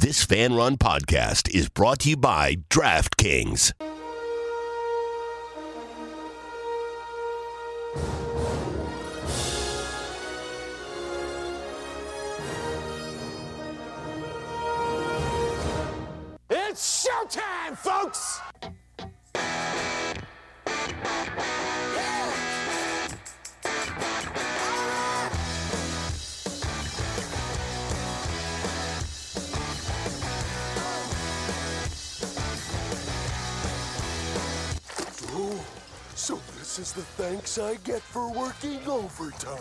This Fan Run podcast is brought to you by DraftKings. It's showtime, folks! So this is the thanks I get for working overtime.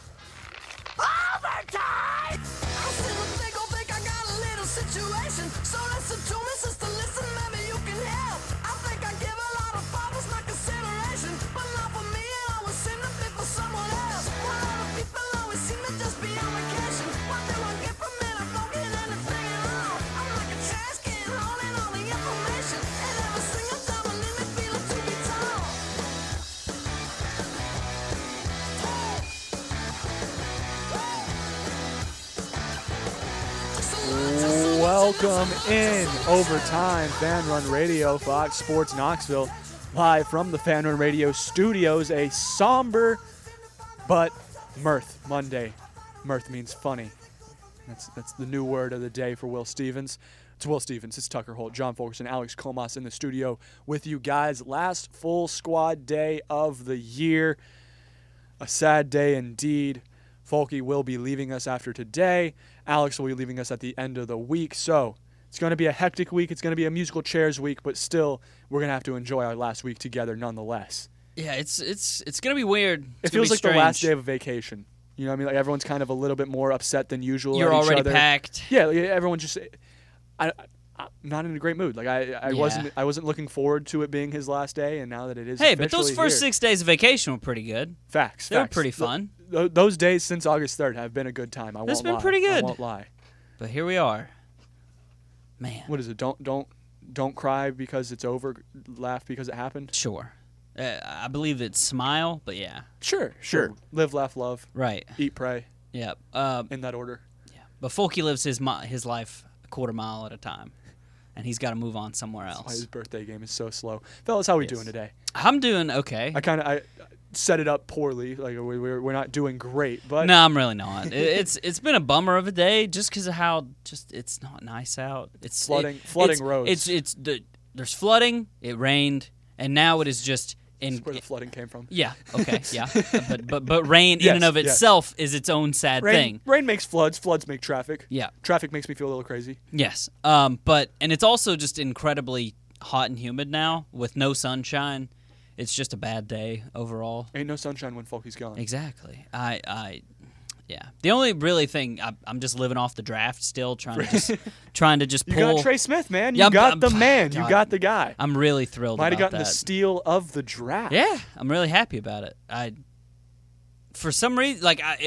Overtime! I still think I got a little situation. So listen to me, sister, listen, maybe you can help. I think I give a lot of fathers my consideration, but not for me, it always seem to be for someone else. A lot of people always seem to just be on vacation. What do I get from it? I don't get anything at all. I'm like a trash can holding all the information, and every single time I leave me feeling to be tall. Welcome in Overtime, Fan Run Radio, Fox Sports Knoxville, live from the Fan Run Radio studios. A somber but mirth Monday. Mirth means funny. That's the new word of the day for Will Stevens. It's Will Stevens, it's Tucker Holt, John Fulkerson, Alex Comas in the studio with you guys. Last full squad day of the year. A sad day indeed. Folky will be leaving us after today. Alex will be leaving us at the end of the week. So it's going to be a hectic week. It's going to be a musical chairs week, but still, we're going to have to enjoy our last week together nonetheless. Yeah, it's going to be weird. It feels like the last day of a vacation. You know what I mean? Like everyone's kind of a little bit more upset than usual. You're at each already other. packed. Yeah, like everyone's just I'm not in a great mood. Like I wasn't looking forward to it being his last day, and now that it is Hey, but those first here, 6 days of vacation were pretty good. Facts. They were pretty fun. Those days since August 3rd have been a good time. It's been pretty good. I won't lie. But here we are. Man. What is it? Don't cry because it's over. Laugh because it happened. Sure. I believe it's smile, but yeah. Sure. Live, laugh, love. Right. Eat, pray. Yeah. In that order. Yeah. But Folky lives his life a quarter mile at a time, and he's got to move on somewhere That's why else. his birthday game is so slow. Fellas, how are we doing today? I'm doing okay. I set it up poorly. Like we're not doing great, but No, I'm really not. It's been a bummer of a day just because of how it's not nice out. It's flooding roads. There's flooding. It rained, and now it is just That's where the flooding came from. Yeah. Okay. Yeah. but rain in and of itself is its own sad thing. Rain makes floods. Floods make traffic. Yeah. Traffic makes me feel a little crazy. Yes. And it's also just incredibly hot and humid now with no sunshine. It's just a bad day overall. Ain't no sunshine when Folky's gone. Exactly. Yeah. The only really thing I'm just living off the draft still, trying to just pull. You got Trey Smith, man. Yeah, You got the man. God, You got the guy. I'm really thrilled. Might have about gotten that. the steal of the draft. Yeah, I'm really happy about it. For some reason,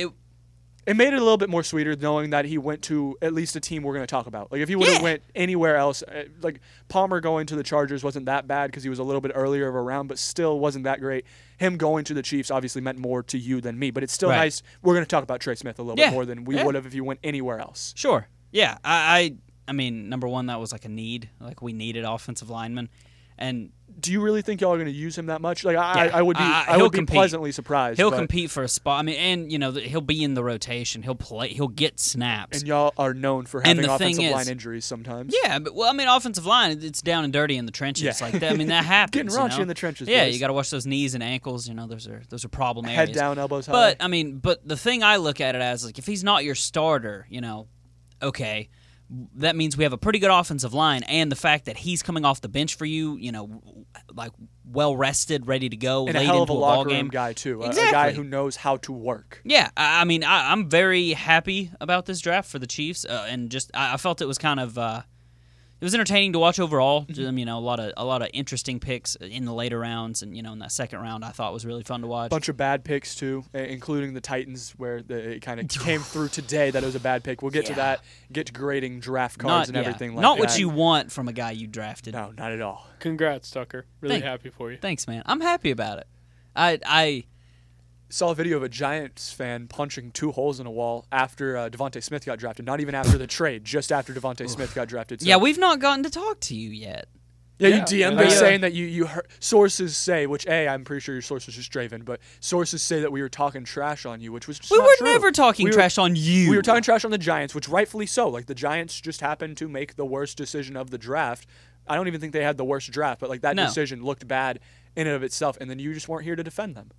It made it a little bit more sweeter knowing that he went to at least a team we're going to talk about. Like if he would have went anywhere else, like Palmer going to the Chargers wasn't that bad because he was a little bit earlier of a round, but still wasn't that great. Him going to the Chiefs obviously meant more to you than me, but it's still nice. We're going to talk about Trey Smith a little bit more than we would have if he went anywhere else. Sure. Yeah. I mean, number one, that was like a need. Like we needed offensive linemen. And do you really think y'all are going to use him that much? Like I would be pleasantly surprised. He'll compete for a spot. I mean, and he'll be in the rotation. He'll play. He'll get snaps. And y'all are known for having offensive line injuries sometimes. Yeah, but offensive line, it's down and dirty in the trenches. Like that. I mean, that happens. Getting raunchy in the trenches. Yeah, boys. You got to watch those knees and ankles. Those are problem areas. Head down, elbows high. But but the thing I look at it as, like, if he's not your starter, okay. That means we have a pretty good offensive line, and the fact that he's coming off the bench for you, like well rested, ready to go, and late a hell of into a ball locker game room guy too, exactly. A guy who knows how to work. Yeah, I mean, I'm very happy about this draft for the Chiefs, and just I felt it was kind of it was entertaining to watch overall. Mm-hmm. A lot of interesting picks in the later rounds, and in that second round, I thought was really fun to watch. Bunch of bad picks too, including the Titans, where it kind of came through today that it was a bad pick. We'll get to that. Get to grading draft cards and everything like not that. Not what you want from a guy you drafted. No, not at all. Congrats, Tucker. Really happy for you. Thanks, man. I'm happy about it. saw a video of a Giants fan punching 2 holes in a wall after Devontae Smith got drafted. Not even after the trade, just after Devontae Smith got drafted. So. Yeah, we've not gotten to talk to you yet. Yeah, you DM'd me saying that you heard, sources say, which I'm pretty sure your source was just Draven, but sources say that we were talking trash on you, which was just We not were true. never talking trash on you. We were talking trash on the Giants, which rightfully so. Like, the Giants just happened to make the worst decision of the draft. I don't even think they had the worst draft, but like that decision looked bad in and of itself, and then you just weren't here to defend them.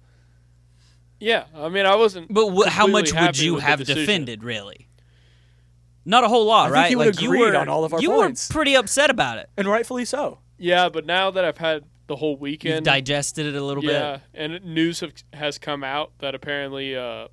Yeah, I mean, I wasn't. But how much completely would happy you with the have decision. defended, really? Not a whole lot, I think right? you would like agreed you were on all of our you points. were pretty upset about it. And rightfully so. Yeah, but now that I've had the whole You've weekend, digested it a little yeah, bit. and news has come out that apparently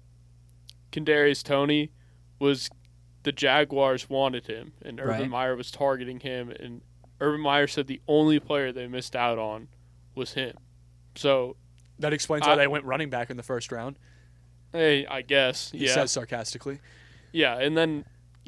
Kadarius Toney was the Jaguars wanted him, and Urban Right. Meyer was targeting him, and Urban Meyer said the only player they missed out on was him. So, That explains why they went running back in the first round. hey, I guess, He yeah, says sarcastically. yeah, and then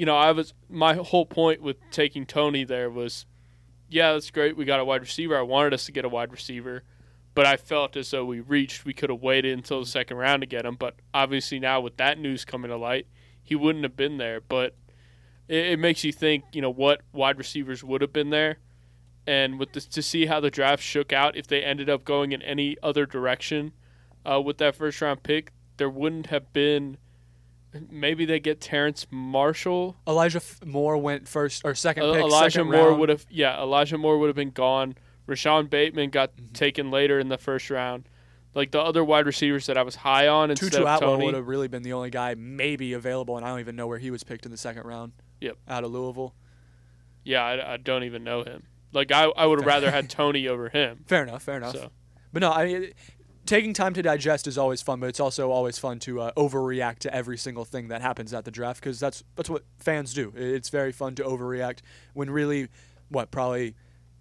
my whole point with taking Toney there was, yeah, that's great. We got a wide receiver. I wanted us to get a wide receiver, but I felt as though we could have waited until the second round to get him. But obviously now with that news coming to light, he wouldn't have been there. But it makes you think, what wide receivers would have been there, and with this, to see how the draft shook out, if they ended up going in any other direction with that first round pick, there wouldn't have been. Maybe they get Terrence Marshall. Elijah Moore went first or second pick. Elijah second Moore round. would have. Yeah, Elijah Moore would have been gone. Rashawn Bateman got taken later in the first round. Like the other wide receivers that I was high on instead Tutu of Atwell Toney. would have really been the only guy maybe available, and I don't even know where he was picked in the second round. Yep. Out of Louisville. Yeah, I don't even know him. Like I would have rather had Toney over him. Fair enough. So. But no, I mean, taking time to digest is always fun, but it's also always fun to overreact to every single thing that happens at the draft, because that's what fans do. It's very fun to overreact when really, probably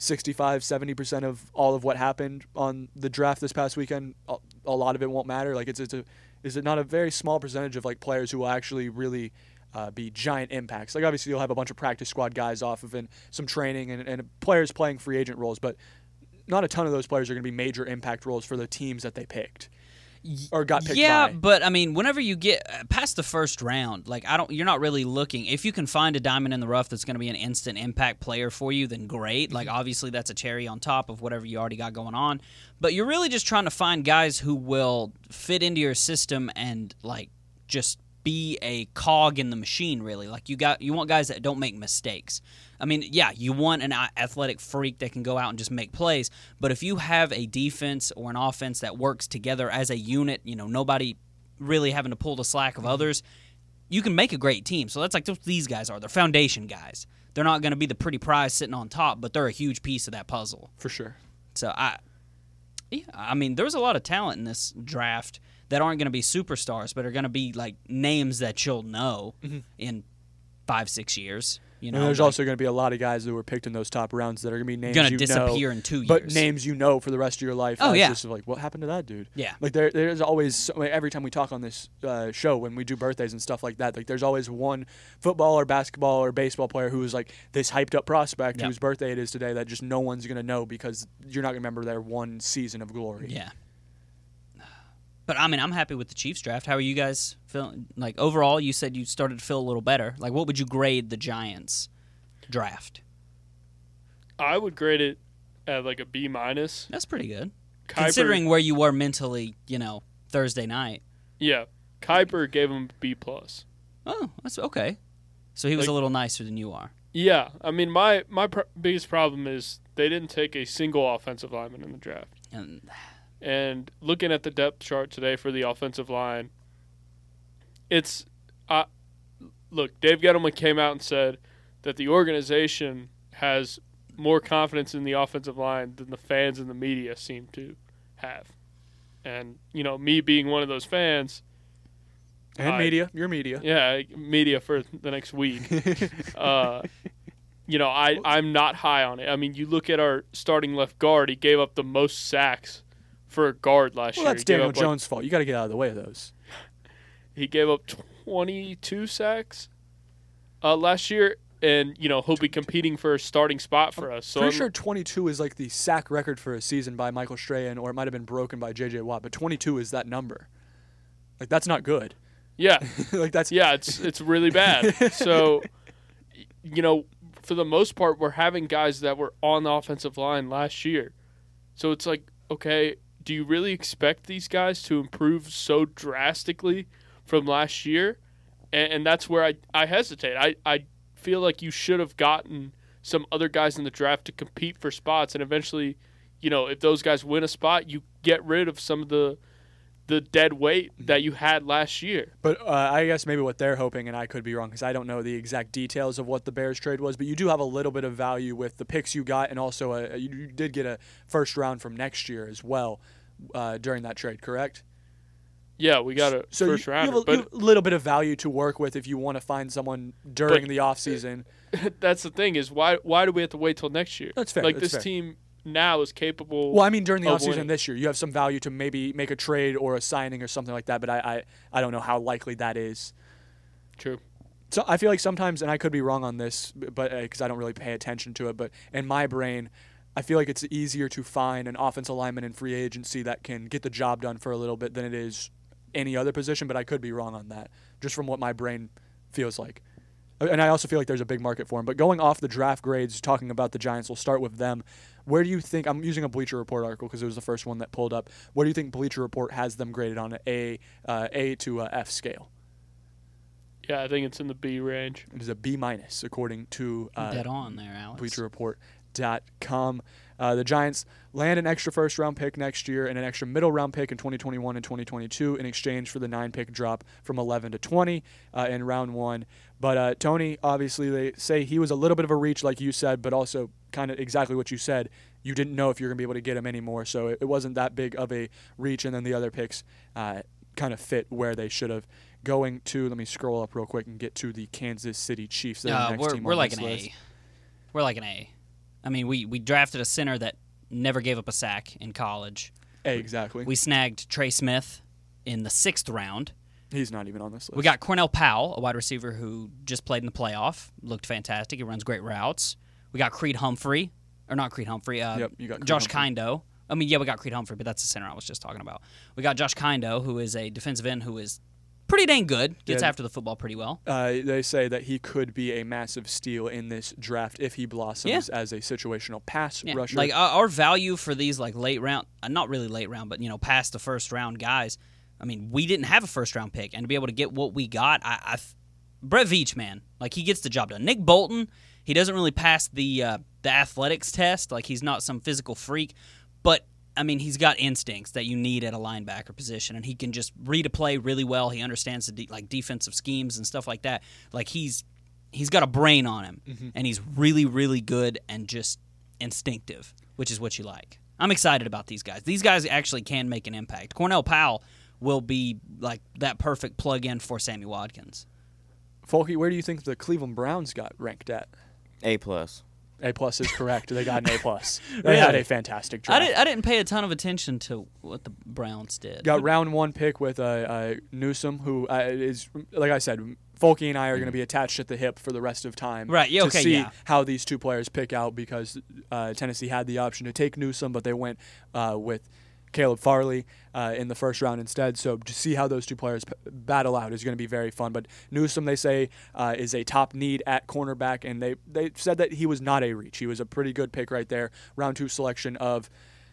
65-70% of all of what happened on the draft this past weekend, a lot of it won't matter. Like is it not a very small percentage of like players who will actually really be giant impacts? Like obviously you'll have a bunch of practice squad guys off of and some training and players playing free agent roles, but not a ton of those players are going to be major impact roles for the teams that they picked or got picked Yeah, by. but I mean, whenever you get past the first round, like you're not really looking. If you can find a diamond in the rough that's going to be an instant impact player for you, then great. Like obviously that's a cherry on top of whatever you already got going on. But you're really just trying to find guys who will fit into your system and like just be a cog in the machine, really. Like you want guys that don't make mistakes. I mean, yeah, you want an athletic freak that can go out and just make plays, but if you have a defense or an offense that works together as a unit, nobody really having to pull the slack of others, you can make a great team. So that's like what these guys are. They're foundation guys. They're not going to be the pretty prize sitting on top, but they're a huge piece of that puzzle. For sure. So I mean, there's a lot of talent in this draft that aren't going to be superstars, but are going to be like names that you'll know in 5-6 years. And there's also going to be a lot of guys that were picked in those top rounds that are going to be names gonna you disappear know, in 2 years. but names you know for the rest of your life. Oh, yeah. Just like, what happened to that dude? Yeah. Like there's always every time we talk on this show when we do birthdays and stuff like that. Like there's always one football or basketball or baseball player who is like this hyped up prospect Yep. whose birthday it is today that just no one's going to know because you're not going to remember their one season of glory. Yeah. But, I mean, I'm happy with the Chiefs draft. How are you guys feeling? Like, overall, you said you started to feel a little better. Like, what would you grade the Giants draft? I would grade it at like a B-. That's pretty good. Kiper, Considering where you were mentally, Thursday night. Yeah, Kiper gave him B+. Oh, that's okay. So he was a little nicer than you are. Yeah, I mean, my biggest problem is they didn't take a single offensive lineman in the draft. And looking at the depth chart today for the offensive line, it's look, Dave Gettleman came out and said that the organization has more confidence in the offensive line than the fans and the media seem to have. And, me being one of those fans. And media. Your media. Yeah, media for the next week. I'm not high on it. I mean, you look at our starting left guard, he gave up the most sacks for a guard last year. Well, that's Daniel Jones' fault. You got to get out of the way of those. He gave up 22 sacks last year, and he'll be competing for a starting spot for us. So Pretty sure 22 is like the sack record for a season by Michael Strahan, or it might have been broken by J.J. Watt, but 22 is that number. Like, that's not good. Yeah. Like, that's It's really bad. So, for the most part, we're having guys that were on the offensive line last year. So it's like, okay, do you really expect these guys to improve so drastically from last year? And that's where I hesitate. I feel like you should have gotten some other guys in the draft to compete for spots, and eventually, if those guys win a spot, you get rid of some of the dead weight that you had last year. But I guess maybe what they're hoping, and I could be wrong because I don't know the exact details of what the Bears trade was, but you do have a little bit of value with the picks you got, and also you did get a first round from next year as well during that trade, correct? Yeah, we got a first rounder. You have a little bit of value to work with if you want to find someone during the offseason. That's the thing is, why do we have to wait till next year? That's fair. Like, that's this fair. team now is capable. Well, I mean, during the of offseason winning. this year, you have some value to maybe make a trade or a signing or something like that, but I don't know how likely that is. True. So I feel like sometimes, and I could be wrong on this, but because I don't really pay attention to it, but in my brain, I feel like it's easier to find an offensive lineman in free agency that can get the job done for a little bit than it is any other position, but I could be wrong on that, just from what my brain feels like. And I also feel like there's a big market for him. But going off the draft grades, talking about the Giants, we'll start with them. Where do you think – I'm using a Bleacher Report article because it was the first one that pulled up. Where do you think Bleacher Report has them graded on an A to a F scale? Yeah, I think it's in the B range. It is a B- according to Dead on there, Alex. BleacherReport.com. The Giants land an extra first-round pick next year and an extra middle-round pick in 2021 and 2022 in exchange for the 9-pick drop from 11 to 20 in round 1. But Tony, obviously, they say he was a little bit of a reach, like you said, but also kind of exactly what you said. You didn't know if you were going to be able to get him anymore, so it wasn't that big of a reach, and then the other picks kind of fit where they should have. Going to, let me scroll up real quick and get to the Kansas City Chiefs. They're the next team we're on like this an list. A. We're like an A. I mean, we drafted a center that never gave up a sack in college. Exactly. We snagged Trey Smith in the 6th round. He's not even on this list. We got Cornell Powell, a wide receiver who just played in the playoff. Looked fantastic. He runs great routes. We got Creed Humphrey. Or not Creed Humphrey. You got Creed Josh Humphrey. Kindo. I mean, yeah, we got Creed Humphrey, but that's the center I was just talking about. We got Josh Kindo, who is a defensive end who is pretty dang good. Gets Yeah. after the football pretty well. They say that he could be a massive steal in this draft if he blossoms as a situational pass Yeah. rusher. Like our value for these like late round, not really late round, but past the first round guys. I mean, we didn't have a first round pick, and to be able to get what we got, Brett Veach, man, like he gets the job done. Nick Bolton, he doesn't really pass the athletics test. Like he's not some physical freak, but I mean, he's got instincts that you need at a linebacker position, and he can just read a play really well. He understands the defensive schemes and stuff like that. Like he's got a brain on him, and he's really, really good and just instinctive, which is what you like. I'm excited about these guys. These guys actually can make an impact. Cornell Powell will be like that perfect plug-in for Sammy Watkins. Folky, where do you think the Cleveland Browns got ranked at? A+. A+ is correct. They got an A+. They had a fantastic draft. I didn't pay a ton of attention to what the Browns did. Got round 1 pick with Newsome, who is, like I said, Folky and I are going to be attached at the hip for the rest of time. Right, yeah, to okay, see yeah. how these two players pick out because Tennessee had the option to take Newsome, but they went with Caleb Farley in the first round instead. So to see how those two players battle out is going to be very fun. But Newsome, they say, is a top need at cornerback, and they said that he was not a reach. He was a pretty good pick right there. Round 2 selection of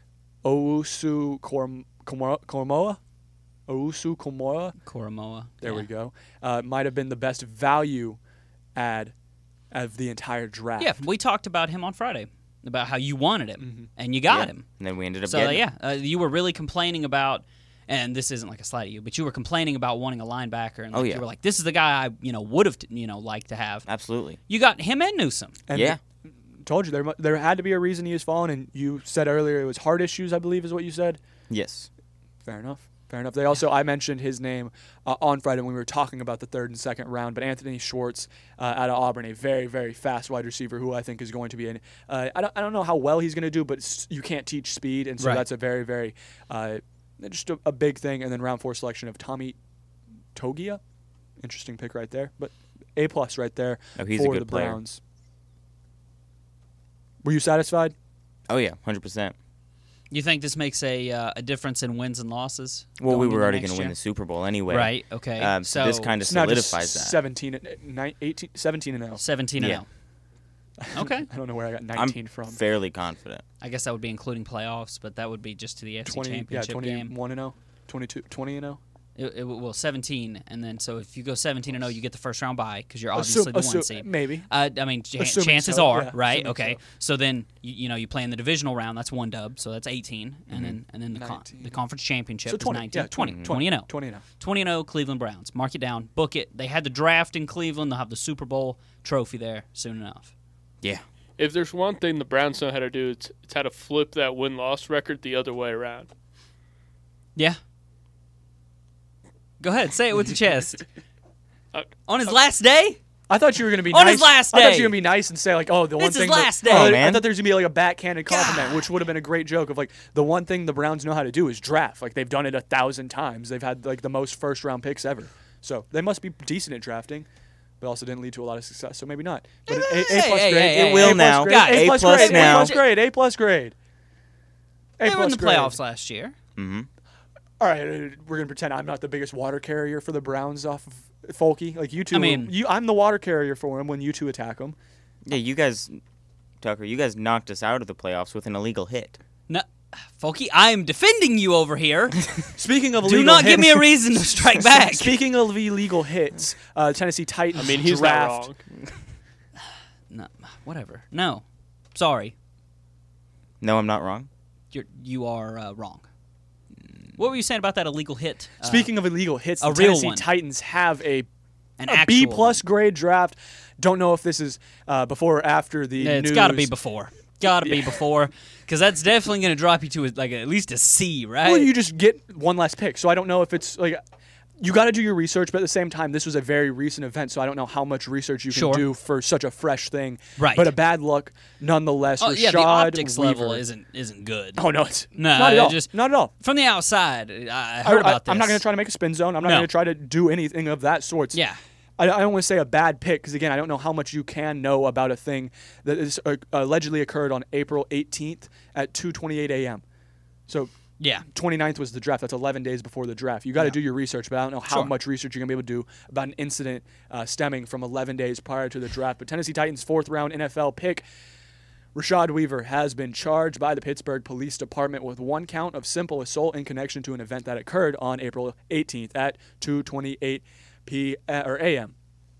Owusu Koramoah. Owusu Koramoah. There we go. Might have been the best value add of the entire draft. Yeah, we talked about him on Friday, about how you wanted him, and you got him. And then we ended up So, getting him. you were really complaining about, and this isn't like a slight at you, but you were complaining about wanting a linebacker, and you were like, this is the guy I would have liked to have. Absolutely. You got him and Newsome. And Yeah. told you there had to be a reason he was falling, and you said earlier it was heart issues, I believe is what you said. Yes. Fair enough. They also, I mentioned his name on Friday when we were talking about the 3rd and 2nd round, but Anthony Schwartz out of Auburn, a very, very fast wide receiver who I think is going to be I don't know how well he's going to do, but you can't teach speed, and so Right. that's a very, very just a big thing. And then round 4 selection of Tommy Togia, interesting pick right there, but A+ right there Oh, he's a for good the player. Browns. Were you satisfied? Oh, yeah, 100%. You think this makes a difference in wins and losses? Well, we going were into already next going to win year? the Super Bowl anyway. Right, okay. So this kind of It's now just solidifies that. 17 and 0. 17 and Yeah. 0. Okay. I don't know where I got 19 I'm from. fairly confident. I guess that would be including playoffs, but that would be just to the AFC 20, Championship game. 21 and 0, 20 and 0. Well, 17, and then so if you go 17 and 0, you get the first round bye because you're obviously the one seed. Maybe. I mean, Assuming chances so, are, yeah, right? assuming Okay, so then you play in the divisional round. That's one dub, so that's 18, and then the 19. the conference championship So is 20. 19. Yeah, 20 and 0. 20 and 0. 20 and 0 Cleveland Browns. Mark it down, book it. They had the draft in Cleveland. They'll have the Super Bowl trophy there soon enough. Yeah. If there's one thing the Browns know how to do, it's how to flip that win-loss record the other way around. Yeah. Go ahead, say it with your chest. Uh, On his last day? I thought you were going to be On nice. his last I thought day. you were going to be nice and say, like, oh, the one It's his thing. last that, day. oh, I man. thought there was going to be, like, a backhanded compliment, which would have been a great joke of, like, the one thing the Browns know how to do is draft. Like, they've done it 1,000 times. They've had, like, the most first-round picks ever. So they must be decent at drafting, but also didn't lead to a lot of success. So maybe not. But an A-plus hey, grade. hey, It will A-plus now. grade, Guys, A-plus A-plus grade, now. A-plus grade, A-plus grade. They were in the A-plus grade. playoffs last year. Mm-hmm. All right, we're gonna pretend I'm not the biggest water carrier for the Browns off of Folky. Like you two, I mean- I'm the water carrier for him when you two attack him. Yeah, you guys, Tucker, you guys knocked us out of the playoffs with an illegal hit. No, Folky, I am defending you over here. Speaking of Do illegal not hits, give me a reason to strike back. Speaking of illegal hits, Tennessee Titans. I mean, he's draft. not wrong. No, whatever. No, sorry, No, I'm not wrong. you are wrong. What were you saying about that illegal hit? Speaking of illegal hits, a the real Tennessee one. Titans have a an a actual B-plus grade draft. Don't know if this is before or after the one. It's news. got to be before. Got to be before, because that's definitely going to drop you to at least a C, right? Well, you just get one less pick. So I don't know if it's like you got to do your research, but at the same time, this was a very recent event, so I don't know how much research you can Sure. do for such a fresh thing. Right. But a bad luck, nonetheless. Oh, yeah, the Rashad optics Weaver. level isn't good. Oh no, it's No, not at all. just- not at all. From the outside, I heard about this. I'm not going to try to make a spin zone. I'm not No. going to try to do anything of that sort. Yeah. I don't want to say a bad pick because, again, I don't know how much you can know about a thing that is allegedly occurred on April 18th at 2:28 a.m. So Yeah. 29th was the draft. That's 11 days before the draft. You got to do your research, but I don't know how Sure. much research you're going to be able to do about an incident stemming from 11 days prior to the draft. But Tennessee Titans' fourth-round NFL pick, Rashad Weaver, has been charged by the Pittsburgh Police Department with one count of simple assault in connection to an event that occurred on April 18th at 2:28 a.m.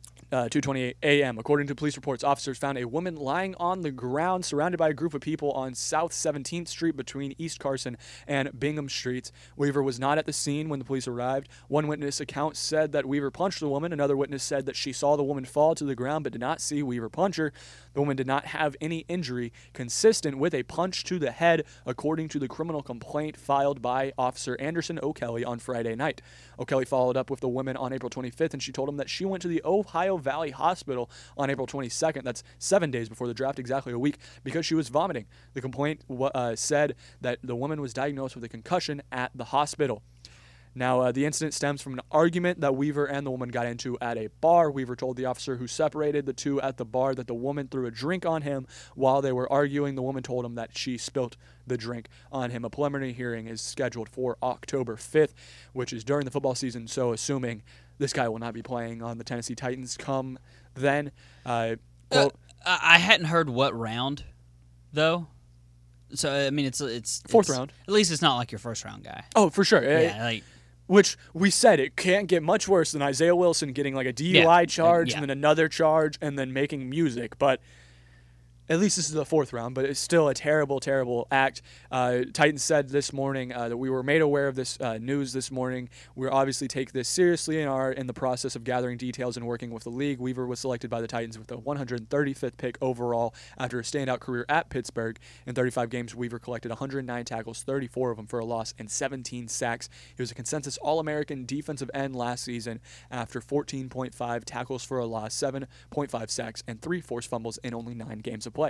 2:28 a.m. According to police reports, officers found a woman lying on the ground surrounded by a group of people on South 17th Street between East Carson and Bingham Streets. Weaver was not at the scene when the police arrived. One witness account said that Weaver punched the woman. Another witness said that she saw the woman fall to the ground but did not see Weaver punch her. The woman did not have any injury consistent with a punch to the head, according to the criminal complaint filed by Officer Anderson O'Kelly on Friday night. O'Kelly followed up with the woman on April 25th, and she told him that she went to the Ohio Valley Hospital on April 22nd. That's 7 days before the draft, exactly a week, because she was vomiting. The complaint said that the woman was diagnosed with a concussion at the hospital. Now, the incident stems from an argument that Weaver and the woman got into at a bar. Weaver told the officer who separated the two at the bar that the woman threw a drink on him while they were arguing. The woman told him that she spilt the drink on him. A preliminary hearing is scheduled for October 5th, which is during the football season, so assuming this guy will not be playing on the Tennessee Titans come then. Quote, I hadn't heard what round, though. So I mean, it's Fourth round. At least it's not like your first round guy. oh, for sure. Yeah, like Which we said it can't get much worse than Isaiah Wilson getting like a DUI Yeah. charge Yeah. and then another charge and then making music. But at least this is the fourth round, but it's still a terrible, terrible act. Titans said this morning that we were made aware of this news this morning. We obviously take this seriously and are in the process of gathering details and working with the league. Weaver was selected by the Titans with the 135th pick overall after a standout career at Pittsburgh. In 35 games, Weaver collected 109 tackles, 34 of them for a loss, and 17 sacks. He was a consensus All-American defensive end last season after 14.5 tackles for a loss, 7.5 sacks, and 3 forced fumbles in only 9 games of play.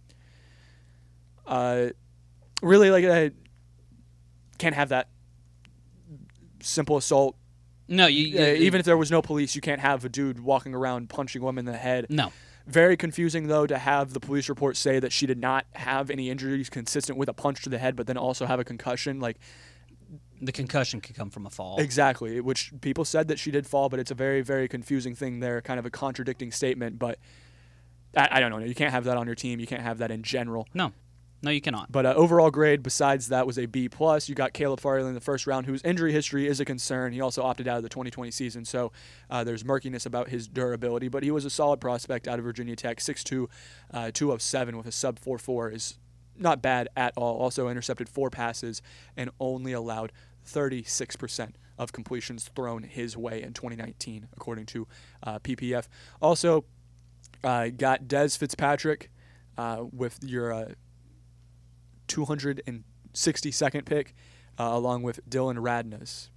Really, like, can't have that simple assault. no, you Even if there was no police, you can't have a dude walking around punching women in the head. no. Very confusing, though, to have the police report say that she did not have any injuries consistent with a punch to the head, but then also have a concussion. Like, The concussion could come from a fall. exactly, which people said that she did fall, but it's a very, very confusing thing there, kind of a contradicting statement. But I don't know. You can't have that on your team. You can't have that in general. No, you cannot. But overall grade besides that was a B+. You got Caleb Farley in the first round, whose injury history is a concern. He also opted out of the 2020 season, so there's murkiness about his durability. But he was a solid prospect out of Virginia Tech, 6'2", 207 with a sub 4.4 is not bad at all. Also intercepted 4 passes and only allowed 36% of completions thrown his way in 2019, according to PPF. Also got Des Fitzpatrick with your 262nd pick, along with Dylan Radness.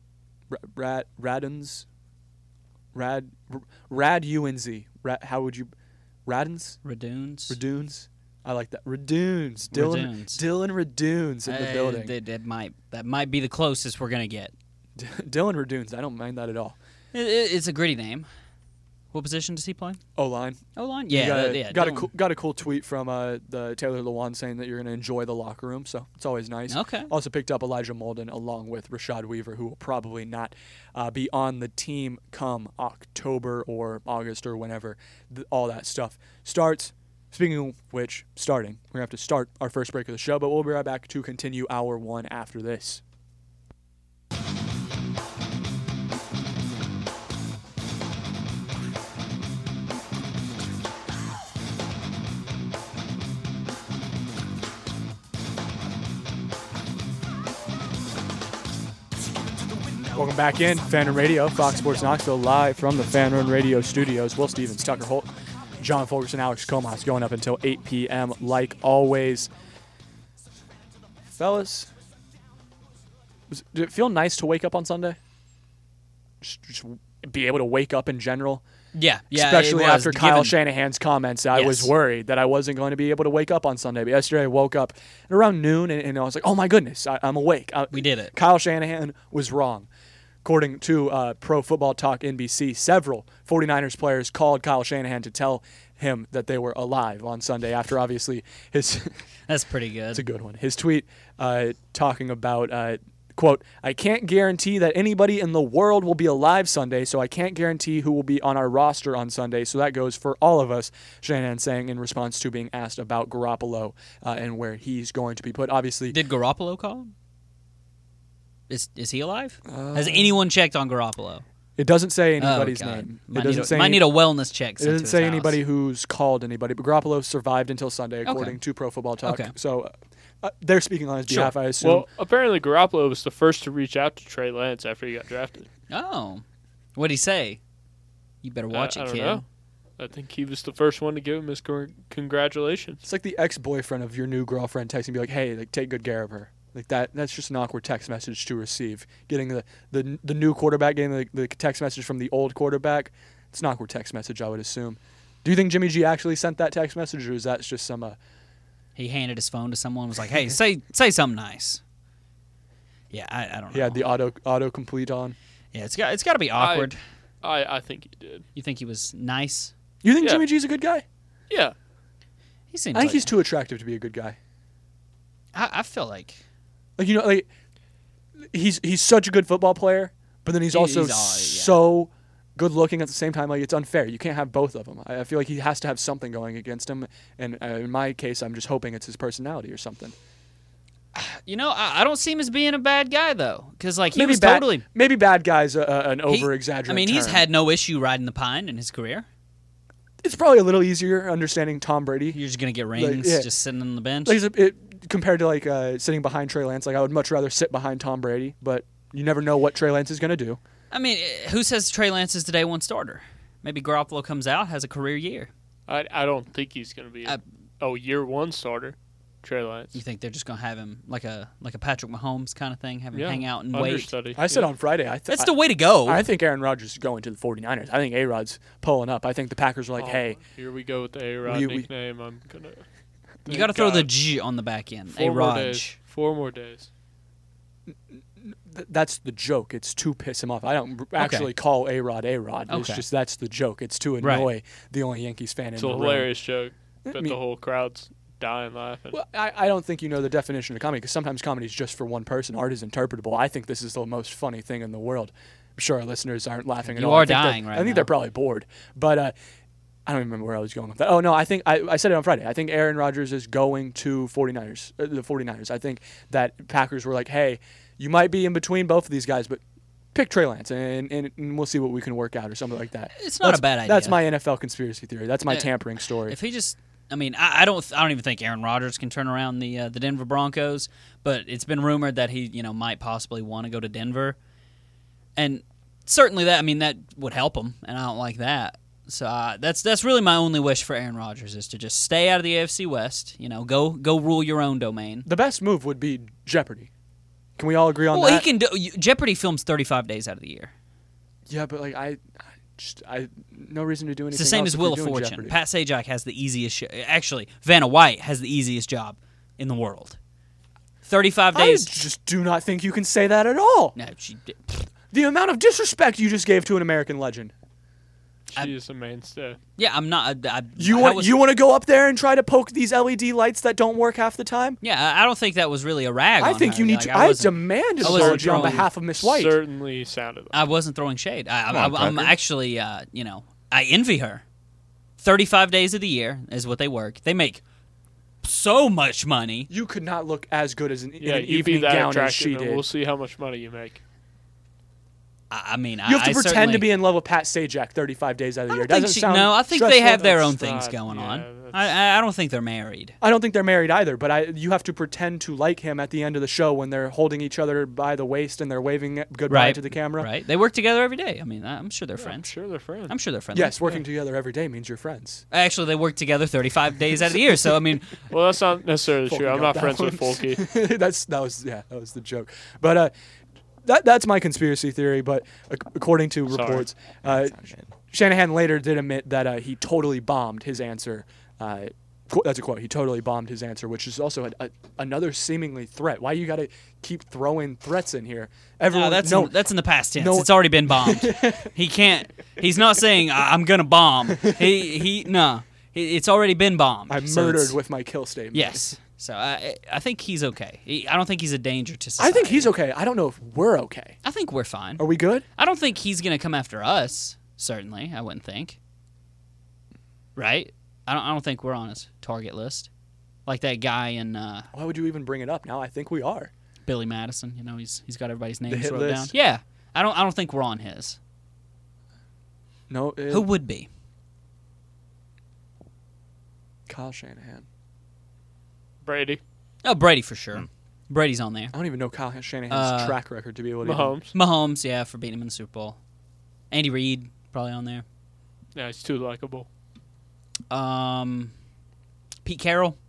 Rad-UNZ. How would you... Radens? Radoons. I like that. Radoons. Dylan Radoons in the building. That might be the closest we're going to get. Dylan Radoons. I don't mind that at all. It's a gritty name. What position does he play? O-line. O-line? Yeah. Yeah. Got a cool tweet from the Taylor Lewan saying that you're going to enjoy the locker room, so it's always nice. Okay. Also picked up Elijah Molden along with Rashad Weaver, who will probably not be on the team come October or August or whenever all that stuff starts. Speaking of which, we're going to have to start our first break of the show, but we'll be right back to continue hour 1 after this. Welcome back in, Fan Run Radio, Fox Sports Knoxville, live from the Fan Run Radio studios. Will Stevens, Tucker Holt, John Fulkerson, Alex Comas, going up until 8 p.m. like always. Fellas, did it feel nice to wake up on Sunday? Just be able to wake up in general? Yeah. Especially it was after Kyle Shanahan's comments, I was worried that I wasn't going to be able to wake up on Sunday. But yesterday I woke up at around noon, and I was like, oh my goodness, I'm awake. We did it. Kyle Shanahan was wrong. According to Pro Football Talk NBC, several 49ers players called Kyle Shanahan to tell him that they were alive on Sunday after obviously his... That's pretty good. It's a good one. His tweet talking about... quote, I can't guarantee that anybody in the world will be alive Sunday, so I can't guarantee who will be on our roster on Sunday. So that goes for all of us, Shanahan saying in response to being asked about Garoppolo and where he's going to be put. Obviously, did Garoppolo call him? Is he alive? Has anyone checked on Garoppolo? It doesn't say anybody's name. Might need a wellness check. It doesn't say anybody who's called anybody, but Garoppolo survived until Sunday, according to Pro Football Talk. Okay. So they're speaking on his behalf, I assume. Well, apparently Garoppolo was the first to reach out to Trey Lance after he got drafted. Oh. What'd he say? You better watch I it, don't kid. know. I think he was the first one to give him his congratulations. It's like the ex-boyfriend of your new girlfriend texting, be like, hey, like, take good care of her. Like that's just an awkward text message to receive. Getting the new quarterback, getting the text message from the old quarterback, it's an awkward text message, I would assume. Do you think Jimmy G actually sent that text message, or is that just some... He handed his phone to someone and was like, hey, say something nice. Yeah, I don't know. He had the auto-complete on. Yeah, it's got to be awkward. I think he did. You think he was nice? You think Jimmy G's a good guy? Yeah. He seems I think he's too attractive to be a good guy. I feel like... Like, he's such a good football player, but then he's also so good looking at the same time. Like, it's unfair. You can't have both of them. I feel like he has to have something going against him, and in my case, I'm just hoping it's his personality or something. You know, I don't see him as being a bad guy, though, because, like, he maybe was bad, totally... Maybe bad guy's an over-exaggerated I mean, he's term. had no issue riding the pine in his career. It's probably a little easier understanding Tom Brady. You're just going to get rings just sitting on the bench? Like, compared to like sitting behind Trey Lance, like I would much rather sit behind Tom Brady, but you never know what Trey Lance is going to do. I mean, who says Trey Lance is the day one starter? Maybe Garoppolo comes out, has a career year. I don't think he's going to be a year one starter, Trey Lance. You think they're just going to have him like a Patrick Mahomes kind of thing, have him hang out and understudy. wait? I said on Friday, that's the way to go. I think Aaron Rodgers is going to the 49ers. I think A-Rod's pulling up. I think the Packers are like, hey. Here we go with the A-Rod nickname. I'm going to... You got to throw the G on the back end. 4 more days. That's the joke. It's to piss him off. I don't actually call A-Rod A-Rod. It's Okay. just that's the joke. It's to Right. annoy the only Yankees fan It's in a the room. hilarious joke, but mean- the whole crowd's dying laughing. Well, I don't think you know the definition of comedy because sometimes comedy is just for one person. Art is interpretable. I think this is the most funny thing in the world. I'm sure our listeners aren't laughing at You all. are I think dying they're- right I think now. they're probably bored. But I don't even remember where I was going with that. Oh, no, I think I said it on Friday. I think Aaron Rodgers is going to the 49ers. I think that Packers were like, hey, you might be in between both of these guys, but pick Trey Lance, and we'll see what we can work out or something like that. It's not a bad idea. That's my NFL conspiracy theory. That's my Yeah. tampering story. If he just, I mean, I don't even think Aaron Rodgers can turn around the Denver Broncos, but it's been rumored that he, might possibly want to go to Denver, and certainly that would help him, and I don't like that. So that's really my only wish for Aaron Rodgers is to just stay out of the AFC West. Go rule your own domain. The best move would be Jeopardy. Can we all agree on Well, that? he can do. Jeopardy films 35 days out of the year. Yeah, but like I no reason to do anything. It's the same else as if Wheel you're of doing Fortune. Jeopardy. Pat Sajak has the easiest. Actually, Vanna White has the easiest job in the world. 35 I days. just do not think you can say that at all. No, she did. The amount of disrespect you just gave to an American legend. She is a mainstay. Yeah, I'm not. You I want was- you want to go up there and try to poke these LED lights that don't work half the time? Yeah, I don't think that was really a rag. I on think her. you need Like, to. I I wasn't- demand an I wasn't apology on throwing- behalf of Miss White. Certainly sounded like I wasn't throwing shade. on, I'm Tucker. actually, I envy her. 35 days of the year is what they work. They make so much money. You could not look as good as in yeah, an you be evening that gown as attractive, she and did. we'll see how much money you make. I mean, You have to I pretend to certainly- be in love with Pat Sajak 35 days out of the I year. don't think Doesn't she, sound no, I think they have their own That's things not- going yeah, on. that's- I don't think they're married. I don't think they're married either, but you have to pretend to like him at the end of the show when they're holding each other by the waist and they're waving goodbye Right to the camera. Right? They work together every day. I mean, I'm sure they're I'm friends. sure they're friends. I'm sure they're friends. Yes, working together every day means you're friends. Actually, they work together 35 days out of the year. So I mean, Well, that's not necessarily true. Folky I'm got not that friends with one. Folky. that was the joke. But that's my conspiracy theory. But according to Sorry. reports, Sounds good. Shanahan later did admit that he totally bombed his answer. That's a quote. He totally bombed his answer, which is also another seemingly threat. Why you got to keep throwing threats in here? Everyone, that's in the past tense. no- It's already been bombed. He can't. He's not saying I'm gonna bomb. It's already been bombed. I So murdered it's- with my kill statement. Yes. So I think he's okay. I don't think he's a danger to society. I think he's okay. I don't know if we're okay. I think we're fine. Are we good? I don't think he's gonna come after us. Certainly, I wouldn't think. Right? I don't think we're on his target list. Like that guy in Why would you even bring it up now? I think we are. Billy Madison. He's got everybody's names hit wrote list? down. Yeah. I don't think we're on his. No, Who would be? Kyle Shanahan. Brady, Oh, Brady for sure. Brady's on there. I don't even know Kyle Shanahan's track record to be able to. Mahomes. Mahomes, yeah, for beating him in the Super Bowl. Andy Reid probably on there. Yeah, he's too likable. Pete Carroll.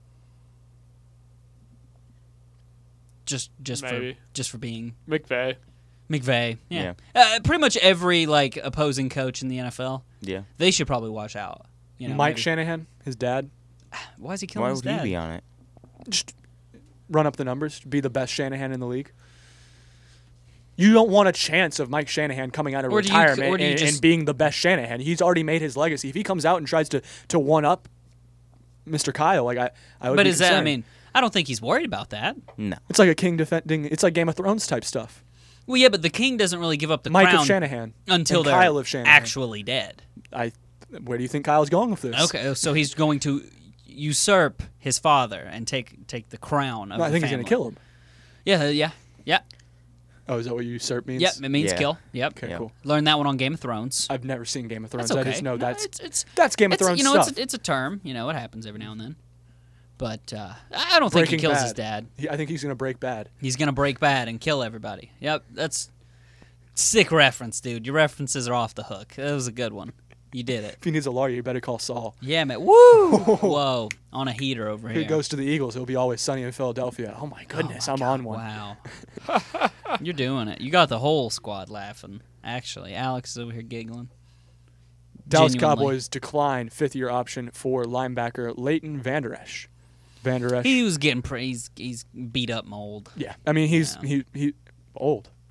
Just Maybe. for being McVay. McVay. Yeah. Yeah. Pretty much every opposing coach in the NFL, Yeah. they should probably watch out. Mike maybe. Shanahan, his dad, Why is he killing Why his would dad? he be on it? just run up the numbers, be the best Shanahan in the league. You don't want a chance of Mike Shanahan coming out of Or do you- retirement or do you and just- being the best Shanahan. He's already made his legacy. If he comes out and tries to one up Mr. Kyle, I would. But be is that? I concerned. mean, I don't think he's worried about that. No. It's like a king defending. It's like Game of Thrones type stuff. Well, yeah, but the king doesn't really give up the Mike crown of Shanahan until and they're Kyle of Shanahan. actually dead. Where do you think Kyle's going with this? Okay, so he's going to usurp his father and take the crown of No, I the think he's family. going to kill him. Yeah. Oh, is that what usurp means? Yep, it means Yeah. kill. Yep. Okay, Yeah. cool. Learned that one on Game of Thrones. I've never seen Game of Thrones. That's okay. I just know No, that's it's Game of it's, Thrones It's stuff. it's a term. It happens every now and then. But I don't think Breaking he kills Bad. his dad. I think he's going to break bad. He's gonna break bad and kill everybody. Yep, that's sick reference, dude. Your references are off the hook. That was a good one. You did it. If he needs a lawyer, you better call Saul. Yeah, man. Woo! Whoa, on a heater over If here. he goes to the Eagles, he'll be always sunny in Philadelphia. Oh my goodness, I'm on one. Wow. You're doing it. You got the whole squad laughing. Actually, Alex is over here giggling. Dallas Genuinely. Cowboys decline fifth-year option for linebacker Leighton Vander Esch. Vander Esch. He was getting he's beat up mold. Yeah, I mean he's Yeah. he old.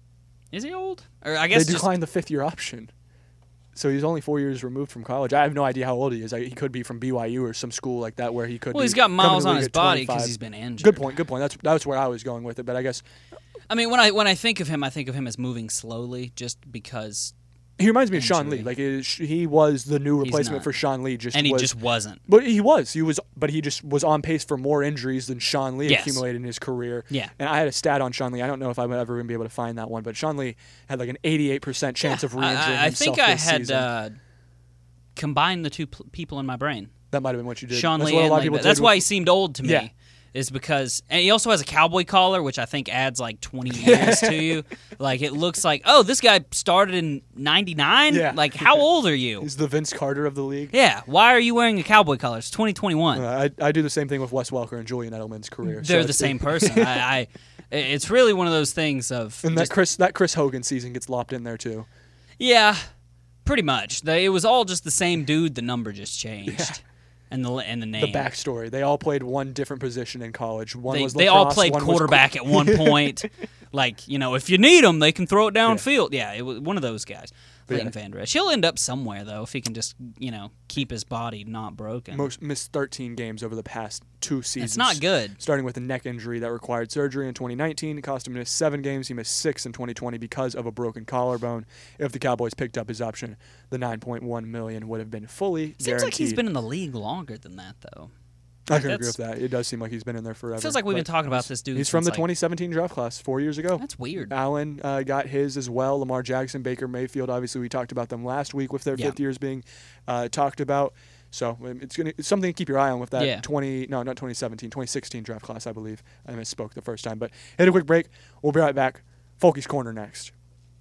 Is he old? Or I guess They declined the 5th-year option. So he's only 4 years removed from college. I have no idea how old he is. He could be from BYU or some school like that where he could. Well, be he's got coming miles to the on league his at body 25. because he's been injured. Good point. Good point. That's where I was going with it. But I guess I mean, when I think of him as moving slowly, just because. he reminds me of Sean Injury. Lee. Like he was the new replacement not. for Sean Lee. And he just wasn't. But he was. But he just was on pace for more injuries than Sean Lee Yes. accumulated in his career. Yeah. And I had a stat on Sean Lee. I don't know if I'm ever going to be able to find that one, but Sean Lee had like an 88% chance of re-injuring I himself think I this had season. combined the two people in my brain. That might have been what you did. Sean That's Lee what a and lot of Lee. people did That's with- why he seemed old to me. Yeah. Is because, and he also has a cowboy collar, which I think adds like 20 years to you. Like it looks like, oh, this guy started in '99. Yeah. Like, how old are you? He's the Vince Carter of the league. Yeah. Why are you wearing a cowboy collar? It's 2021. I do the same thing with Wes Welker and Julian Edelman's career. They're so the it's- same person. It's really one of those things of. And just- that Chris Hogan season gets lopped in there too. Yeah, pretty much. It was all just the same dude. The number just changed, and the name. The backstory. They all played one different position in college. One was They all lacrosse, played one was quarterback at one point. Like, if you need them, they can throw it downfield. Yeah, it was one of those guys. Leighton Van Der Esch. He'll end up somewhere, though, if he can just, keep his body not broken. missed 13 games over the past 2 seasons. It's not good. Starting with a neck injury that required surgery in 2019. It cost him to miss 7 games. He missed 6 in 2020 because of a broken collarbone. If the Cowboys picked up his option, the $9.1 million would have been fully Seems guaranteed. like he's been in the league longer than that, though. I can agree with that. It does seem like he's been in there forever. Feels like we've been but talking about this dude. He's from the since, 2017 draft class 4 years ago. That's weird. Allen got his as well. Lamar Jackson, Baker Mayfield. Obviously, we talked about them last week with their 5th years being talked about. So it's something to keep your eye on with that 2016 draft class, I believe. I misspoke the first time. But hit a quick break. We'll be right back. Folky's Corner next.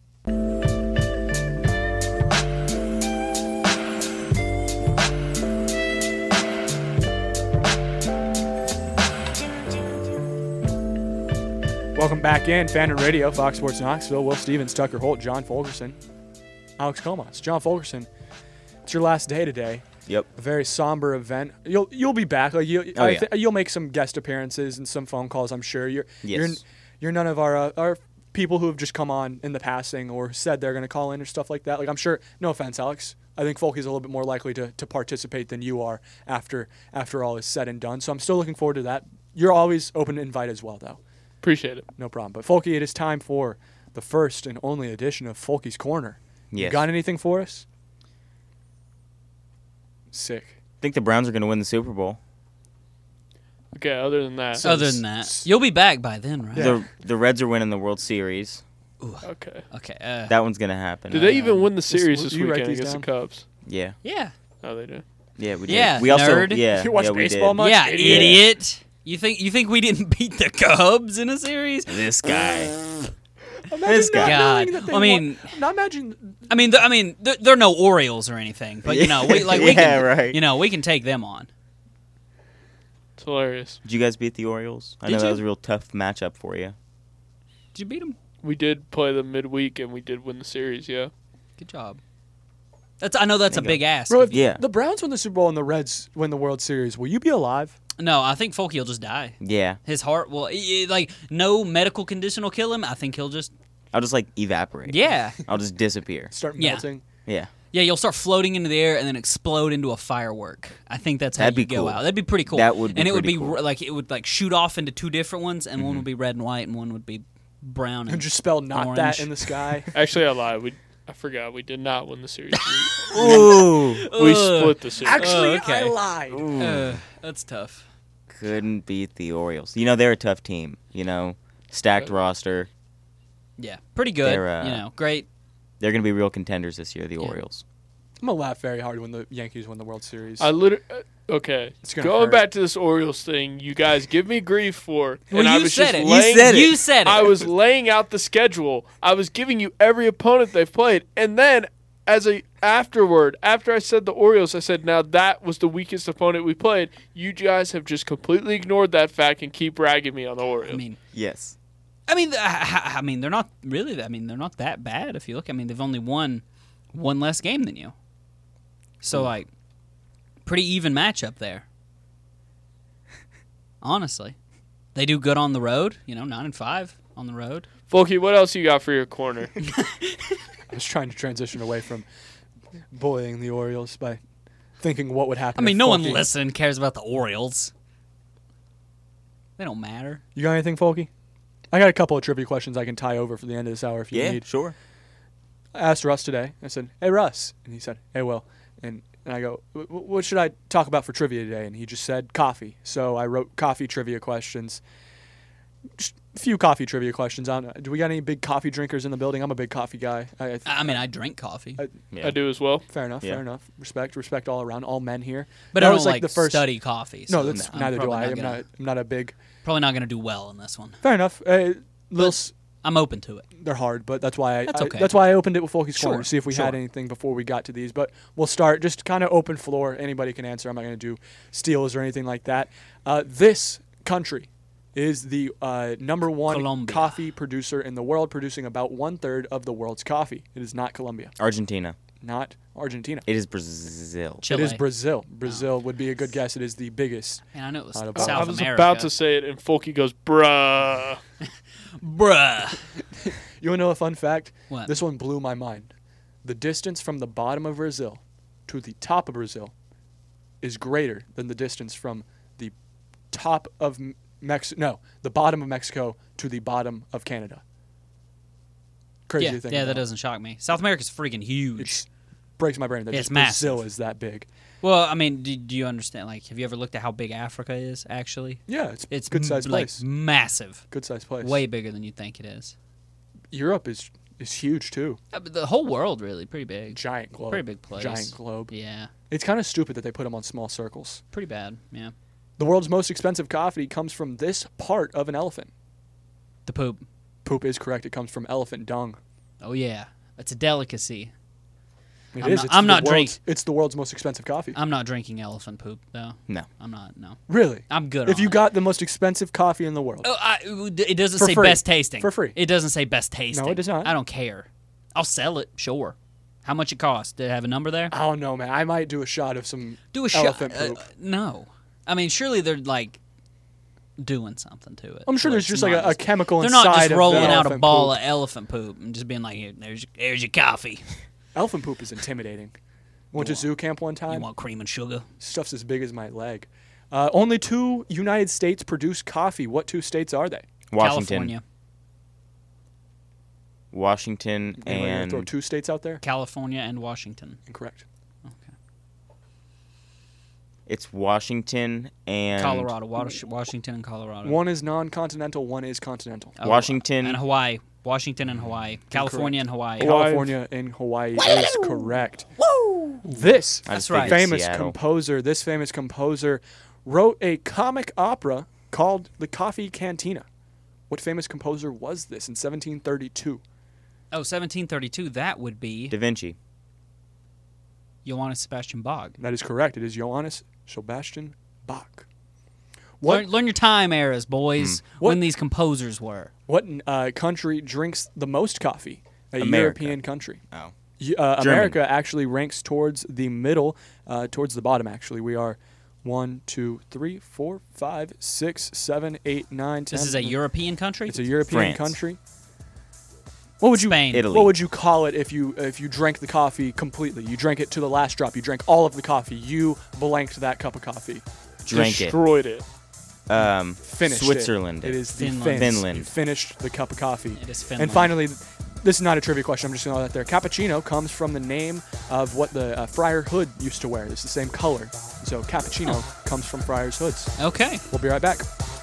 Welcome back in. Fan and Radio, Fox Sports Knoxville. Will Stevens, Tucker Holt, John Fulgerson, Alex Comas. John Fulgerson, it's your last day today. Yep. A very somber event. You'll be back. Like you'll make some guest appearances and some phone calls. I'm sure. You're none of our people who have just come on in the passing or said they're going to call in or stuff like that. Like I'm sure. No offense, Alex. I think Folky's a little bit more likely to participate than you are after all is said and done. So I'm still looking forward to that. You're always open to invite as well, though. Appreciate it. No problem. But Folky, it is time for the first and only edition of Folky's Corner. Yes. You got anything for us? Sick. I think the Browns are going to win the Super Bowl. Okay, other than that. Other than that, you'll be back by then, right? Yeah. The Reds are winning the World Series. Okay. Okay. That one's going to happen. Did they even win the series this you write weekend these against the down? Cubs? Yeah. Yeah. Oh, they did. Yeah, we did. Yeah, we also, nerd. Yeah, You watch yeah, we baseball did. much? Yeah, Idiot. idiot. You think we didn't beat the Cubs in a series? This guy. Imagine This not guy. knowing God. that they I mean- won. Now imagine. They're no Orioles or anything, but we Yeah, can, right. we can take them on. It's hilarious. Did you guys beat the Orioles? I Did know that you? was a real tough matchup for you. Did you beat them? We did play them midweek, and we did win the series, yeah. Good job. I know that's a Bingo. big ask. Bro, if Yeah. the Browns win the Super Bowl and the Reds win the World Series, will you be alive? No, I think Folky will just die. Yeah. His heart will, no medical condition will kill him. I think he'll just, I'll just, evaporate. yeah. I'll just disappear. Start Yeah. melting? Yeah. Yeah, you'll start floating into the air and then explode into a firework. I think that's how That'd you be go cool. out. That'd be pretty cool. That would be and it would pretty be cool. it would shoot off into two different ones, and one would be red and white, and one would be brown And and just spell not orange. that in the sky. Actually, I lied. I forgot. We did not win the series. Ooh. We split the series. Actually, okay. I lied. That's tough. Couldn't beat the Orioles. They're a tough team. Stacked roster. Yeah, pretty good. They're, Great. They're going to be real contenders this year, the Orioles. I'm going to laugh very hard when the Yankees win the World Series. Okay. It's gonna Going hurt. back to this Orioles thing, you guys give me grief for. Well, and I you was said just it. laying- You said it. I was laying out the schedule. I was giving you every opponent they've played, and then after I said the Orioles, I said, now that was the weakest opponent we played. You guys have just completely ignored that fact and keep ragging me on the Orioles. Yes. They're not really. They're not that bad if you look. They've only won one less game than you. So pretty even matchup there. Honestly, they do good on the road. 9-5. on the road. Folky, what else you got for your corner? I was trying to transition away from bullying the Orioles by thinking what would happen. I mean, if no one Folky- listening cares about the Orioles. They don't matter. You got anything, Folky? I got a couple of trivia questions I can tie over for the end of this hour if you Yeah, need. sure. I asked Russ today. I said, "Hey, Russ," and he said, "Hey, Will," and I go, "What should I talk about for trivia today?" And he just said, "Coffee." So I wrote coffee trivia questions. Just a few coffee trivia questions. Do we got any big coffee drinkers in the building? I'm a big coffee guy. I mean, I drink coffee, Yeah. I do as well. Fair enough. Yeah. Fair enough. Respect all around. All men here. but That I don't was like like the first. study coffee. No, So that's I'm neither do probably I. not I'm not a big. Probably not going to do well in this one. Fair enough. I'm open to it. They're hard, but that's why That's okay. that's why I opened it with Folky's Corner Sure, to see if we had sure. anything before we got to these. But we'll start just kind of open floor. Anybody can answer. I'm not going to do steals or anything like that. This country is the number one Colombia. coffee producer in the world, producing about 1/3 of the world's coffee. It is not Colombia, Argentina. not Argentina. It is Brazil. Chile. It is Brazil. Brazil would be a good guess. It is the biggest. Man, I know it was Out of- South I was America. about to say it, and Folky goes, bruh. Bruh. You want to know a fun fact? What? This one blew my mind. The distance from the bottom of Brazil to the top of Brazil is greater than the distance from the top of the bottom of Mexico to the bottom of Canada. Crazy Yeah, to think that about. doesn't shock me. South America's freaking huge. It breaks my brain that Yeah, just it's massive. Brazil is that big. Well, I mean, do you understand? Like, have you ever looked at how big Africa is? Actually, Yeah, it's good m- sized like place. massive, Good sized place. way bigger than you think it is. Europe is huge too. But the whole world, really, pretty big. Giant globe. Pretty big place. Giant globe. Yeah, It's kind of stupid that they put them on small circles. pretty bad. Yeah, The world's most expensive coffee comes from this part of an elephant. the poop. Poop is correct. It comes from elephant dung. Oh yeah, it's a delicacy. It I'm is. not- It's I'm the not world's- It's the world's most expensive coffee. I'm not drinking elephant poop though. No. I'm not. No, Really? I'm good. If on you it. got the most expensive coffee in the world, Oh, it doesn't For say free. best tasting. For free. It doesn't say best tasting. it does not. I don't care. I'll sell it, sure. How much it costs? Did it have a number there? I don't know, man. I might do a shot of some Do a shot. elephant poop. No. I mean, surely they're like doing something to it. I'm sure Where there's it's just like not a chemical They're inside not just of the rolling out a elephant ball poop. of elephant poop and just being like, there's your coffee. Elephant poop is intimidating. Went to zoo camp one You time. want cream and sugar? Stuff's as big as my leg. Only 2 United States produce coffee. What 2 states are they? Washington. California. Washington Anybody gonna and throw 2 states out there? California and Washington. Incorrect. it's Washington and Colorado. Washington and Colorado. One is non-continental. One is continental. Oh, Washington. and Hawaii. Washington and Hawaii. California and Hawaii. California and Hawaii is correct. This I just right. figured famous Seattle. composer wrote a comic opera called The Coffee Cantina. What famous composer was this in 1732? Oh, 1732. That would be Da Vinci. Johannes Sebastian Bach. That is correct. It is Johannes Sebastian Bach. Learn your time eras, boys. What- When these composers were. What country drinks the most coffee? A America. European country. Oh. America actually ranks towards the middle, towards the bottom, actually. We are 1, 2, 3, 4, 5, 6, 7, 8, 9, 10. This is a European country? It's a European France. country. What would you Spain. Italy. What would you call it if you drank the coffee completely? You drank it to the last drop. You drank all of the coffee. You blanked that cup of coffee. Drank it. Destroyed it. Finished Switzerland. It is the Finland. Finns. Finland. You finished the cup of coffee. It is Finland. And finally, this is not a trivia question. I'm just going to throw that there. Cappuccino comes from the name of what the Friar Hood used to wear. It's the same color. So cappuccino comes from Friar's hoods. Okay. We'll be right back.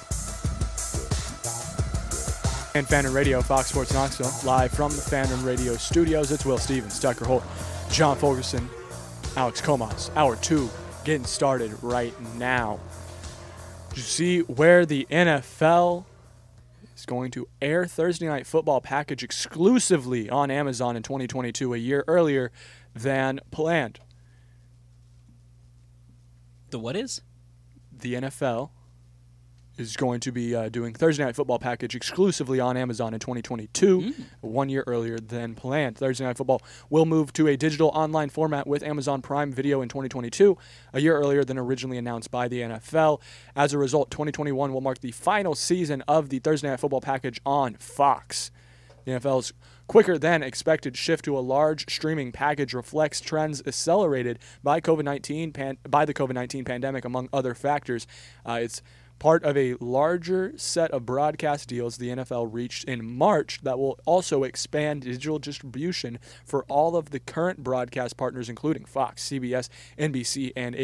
And Fan and Radio, Fox Sports Knoxville, live from the Fan and Radio studios. It's Will Stevens, Tucker Holt, John Fulgerson, Alex Comas. Hour 2 getting started right now. Did you see where the NFL is going to air Thursday Night Football package exclusively on Amazon in 2022, a year earlier than planned? The what is? The NFL is going to be doing Thursday Night Football package exclusively on Amazon in 2022, 1 year earlier than planned. Thursday Night Football will move to a digital online format with Amazon Prime Video in 2022, a year earlier than originally announced by the NFL. As a result, 2021 will mark the final season of the Thursday Night Football package on Fox. The NFL's quicker than expected shift to a large streaming package reflects trends accelerated by the COVID-19 pandemic, among other factors. It's part of a larger set of broadcast deals the NFL reached in March that will also expand digital distribution for all of the current broadcast partners, including Fox, CBS, NBC, and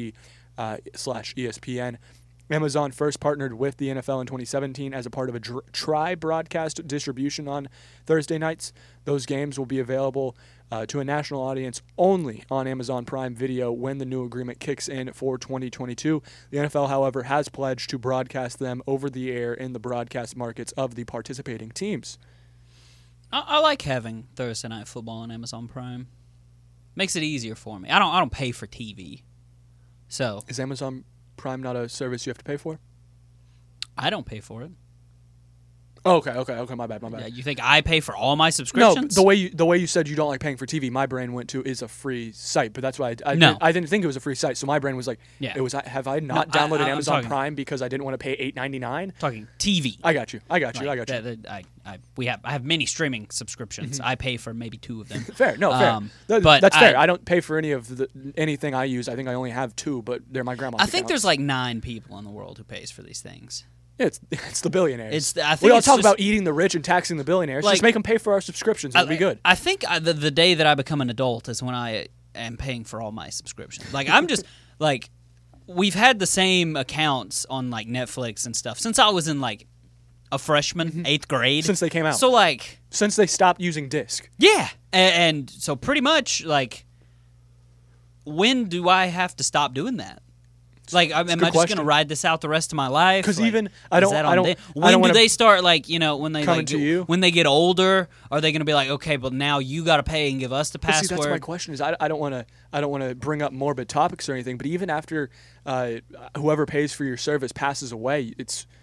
ABC/ESPN. Amazon first partnered with the NFL in 2017 as a part of a tri-broadcast distribution on Thursday nights. Those games will be available to a national audience only on Amazon Prime Video when the new agreement kicks in for 2022. The NFL, however, has pledged to broadcast them over the air in the broadcast markets of the participating teams. I like having Thursday Night Football on Amazon Prime. Makes it easier for me. I don't pay for TV, so is Amazon Prime not a service you have to pay for? I don't pay for it. Oh, okay, my bad. Yeah, you think I pay for all my No, subscriptions? the way you said you don't like paying for TV, my brain went to is a free site, but that's why I didn't think it was a free site, so my brain was like, Yeah. it was. Have I not No, downloaded I'm Amazon talking- Prime because I didn't want to pay $8.99? Talking TV. I got you. Like, I have many streaming subscriptions. I pay for maybe 2 of them. Fair, fair. But That's fair. I don't pay for anything I use. I think I only have 2, but they're my grandma's. I think there's accounts. like 9 people in the world who pays for these things. Yeah, it's the billionaires. I think we all it's talk just- about eating the rich and taxing the billionaires. Like- Just make them pay for our subscriptions. It'll be good. I think the day that I become an adult is when I am paying for all my subscriptions. Like I'm just like we've had the same accounts on like Netflix and stuff since I was in like a freshman, 8th grade. Since they came out. So like Since they stopped using disc. yeah, and so pretty much like when do I have to stop doing that? Like, am I just question. gonna ride this out the rest of my life? 'Cause Like, even- is I don't- that I on don't- them? I When don't do wanna- they start like when they Coming like to you? when they get older? Are they gonna be like, okay, but now you got to pay and give us the But password? see, that's my question. Is I don't want to bring up morbid topics or anything, but even after whoever pays for your service passes away,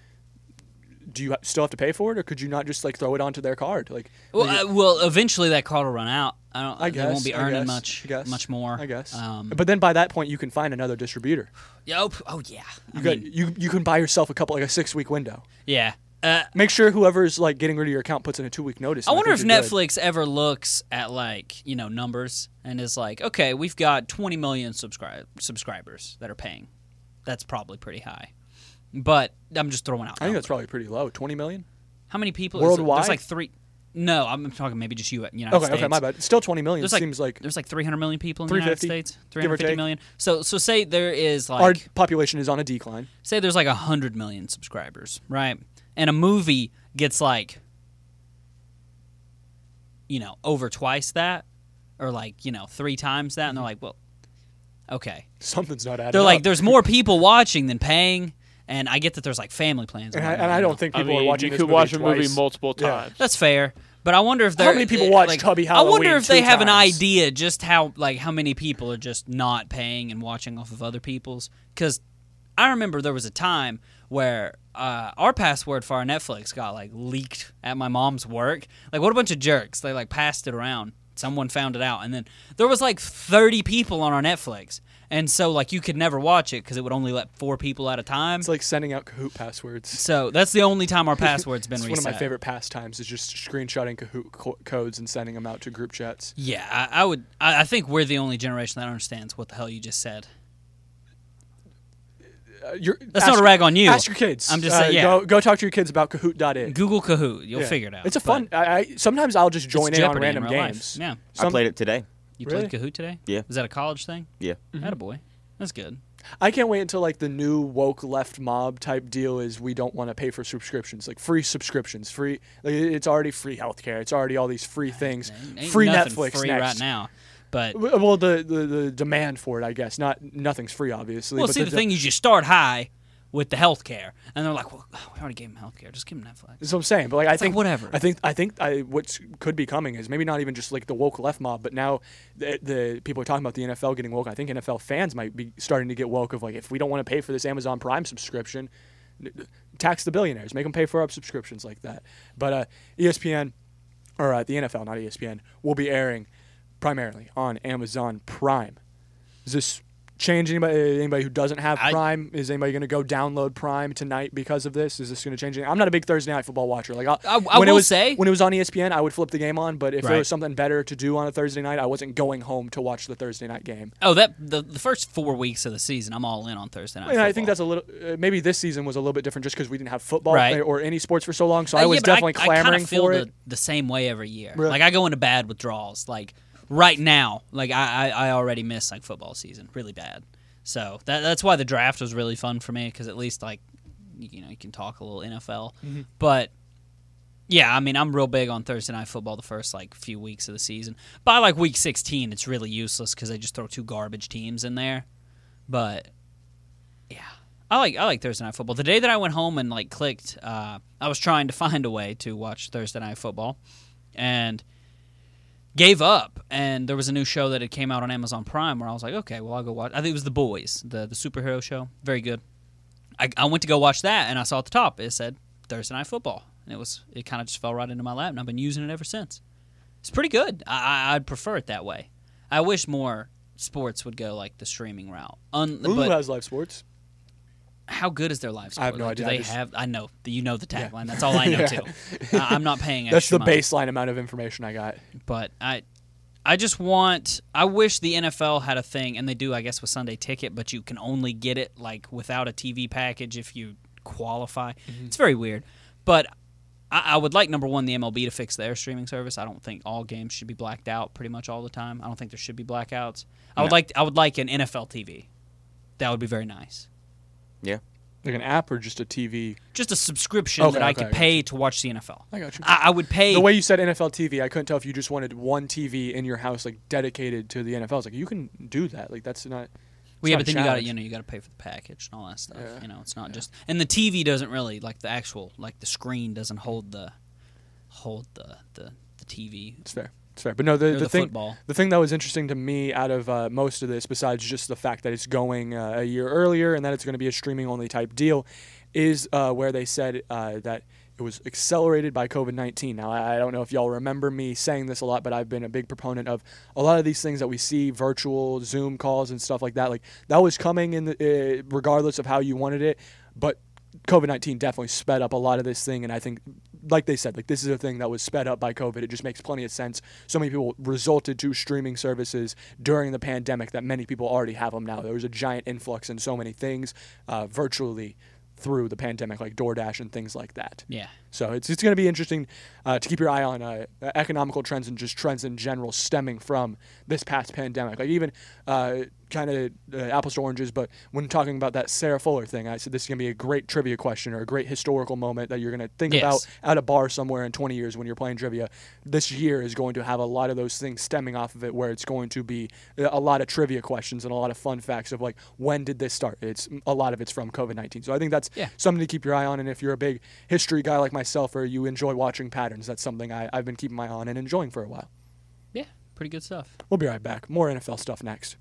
do you still have to pay for it, or could you not just like throw it onto their card? Like, Well, eventually that card will run out. I guess they won't be earning I much guess. more. I guess. But But then by that point, you can find another distributor. yeah, yeah. You can buy yourself a 6-week window. Yeah. Make sure whoever's like getting rid of your account puts in a 2-week notice. I and wonder if think you're good. Netflix ever looks at like numbers and is like, okay, we've got 20 million subscribers that are paying. That's probably pretty high. But I'm just throwing out. I think that's probably pretty low. 20 million. How many people? Worldwide? There's like 3. No, I'm talking maybe just United Okay, States. okay, my bad. Still 20 million There's like, seems like there's like 300 million people in the United 350, States. give or 350 take. million. So say there is like our population is on a decline. say there's like 100 million subscribers, right? And a movie gets like over twice that, or like 3 times that, and they're like, well, okay. Something's not adding They're like, up. there's more people watching than paying, and I get that there's like family plans. and whatnot, I don't think people are watching you this could movie watch a twice. movie multiple Yeah. times. That's fair, but I wonder if How many people watch Tubby I wonder Halloween if they 2 have an times? idea just how many people are just not paying and watching off of other people's. Because I remember there was a time where our password for our Netflix got like leaked at my mom's work. Like, what a bunch of jerks! They like passed it around. Someone found it out, and then there was like 30 people on our Netflix. And so, like, you could never watch it because it would only let 4 people at a time. It's like sending out Kahoot passwords. So that's the only time our password's been It's reset. one of my favorite pastimes is just screenshotting Kahoot codes and sending them out to group chats. Yeah, I think we're the only generation that understands what the hell you just said. That's not a rag on you. Ask your kids. I'm just saying, yeah. Go talk to your kids about Kahoot.it. Google Kahoot. You'll Yeah. figure it out. It's a But fun. Sometimes I'll just it's join in on Jeopardy random real life. games. Yeah. I played it today. You Really? played Kahoot today? Yeah. Is that a college thing? Yeah. Attaboy. That's good. I can't wait until like the new woke left mob type deal is we don't want to pay for subscriptions, like free subscriptions, free. Like, it's already free healthcare. It's already all these free things. Ain't Free nothing Netflix free next. right now. But Well, the demand for it, I guess. Nothing's free, obviously. well, but see, the thing is, you start high with the healthcare, and they're like, "Well, we already gave him healthcare. Just give him Netflix." That's what I'm saying. But like, I think whatever. I think what could be coming is maybe not even just like the woke left mob, but now the people are talking about the NFL getting woke. I think NFL fans might be starting to get woke of like, if we don't want to pay for this Amazon Prime subscription, tax the billionaires, make them pay for up subscriptions like that. But ESPN, or the NFL, not ESPN, will be airing primarily on Amazon Prime. Is this change anybody who doesn't have Prime? Is anybody going to go download Prime tonight because of this? Is this going to change anything? I'm not a big Thursday Night Football watcher. Like when it was on ESPN, I would flip the game on. But if there was something better to do on a Thursday night, I wasn't going home to watch the Thursday night game. Oh, the first 4 weeks of the season, I'm all in on Thursday Night Football. I think that's a little. Maybe this season was a little bit different just because we didn't have football or any sports for so long. So I was definitely clamoring for it. The same way every year. Really? Like I go into bad withdrawals. Like right now, like I already miss like football season really bad. So that's why the draft was really fun for me because at least like you can talk a little NFL. Mm-hmm. But yeah, I mean I'm real big on Thursday Night Football the first like few weeks of the season. By like week 16, it's really useless because they just throw 2 garbage teams in there. But yeah, I like Thursday Night Football. The day that I went home and like clicked, I was trying to find a way to watch Thursday Night Football, and gave up, and there was a new show that had came out on Amazon Prime where I was like, okay, well, I'll go watch. I think it was The Boys, the superhero show. Very good. I went to go watch that, and I saw at the top, it said Thursday Night Football. And it kind of just fell right into my lap, and I've been using it ever since. It's pretty good. I'd prefer it that way. I wish more sports would go like the streaming route. Hulu has live sports. How good is their live sport? I have no idea. Do they have? I know. You know the tagline. Yeah. That's all I know, too. I'm not paying extra That's the money. baseline amount of information I got. But I just want – I wish the NFL had a thing, and they do, I guess, with Sunday Ticket, but you can only get it like without a TV package if you qualify. Mm-hmm. It's very weird. But I would like, number one, the MLB to fix their streaming service. I don't think all games should be blacked out pretty much all the time. I don't think there should be blackouts. I would like an NFL TV. That would be very nice. Yeah. Like an app or just a TV? Just a subscription that I could pay to watch the NFL. I got you. I would pay. The way you said NFL TV, I couldn't tell if you just wanted one TV in your house like dedicated to the NFL. It's like you can do that. Like that's not. Well, yeah, but then you got to pay for the package and all that stuff. Yeah. It's not just. And the TV doesn't really like the actual the screen doesn't hold the TV. It's fair. It's fair. But no, the football. The thing that was interesting to me out of most of this, besides just the fact that it's going a year earlier and that it's going to be a streaming-only type deal, is where they said that it was accelerated by COVID-19. Now, I don't know if y'all remember me saying this a lot, but I've been a big proponent of a lot of these things that we see, virtual Zoom calls and stuff like that. Like that was coming in regardless of how you wanted it, but COVID-19 definitely sped up a lot of this thing, and I think, like they said, like this is a thing that was sped up by COVID. It just makes plenty of sense. So many people resulted to streaming services during the pandemic that many people already have them now. There was a giant influx in so many things virtually through the pandemic, like DoorDash and things like that. Yeah. So it's going to be interesting to keep your eye on economical trends and just trends in general stemming from this past pandemic. Like even kind of apples to oranges, but when talking about that Sarah Fuller thing, I said this is going to be a great trivia question or a great historical moment that you're going to think about at a bar somewhere in 20 years when you're playing trivia. This year is going to have a lot of those things stemming off of it where it's going to be a lot of trivia questions and a lot of fun facts of like, when did this start? A lot of it's from COVID-19. So I think that's something to keep your eye on, and if you're a big history guy like myself or you enjoy watching patterns, that's something I've been keeping my eye on and enjoying for a while. Yeah, pretty good stuff. We'll be right back. More NFL stuff next.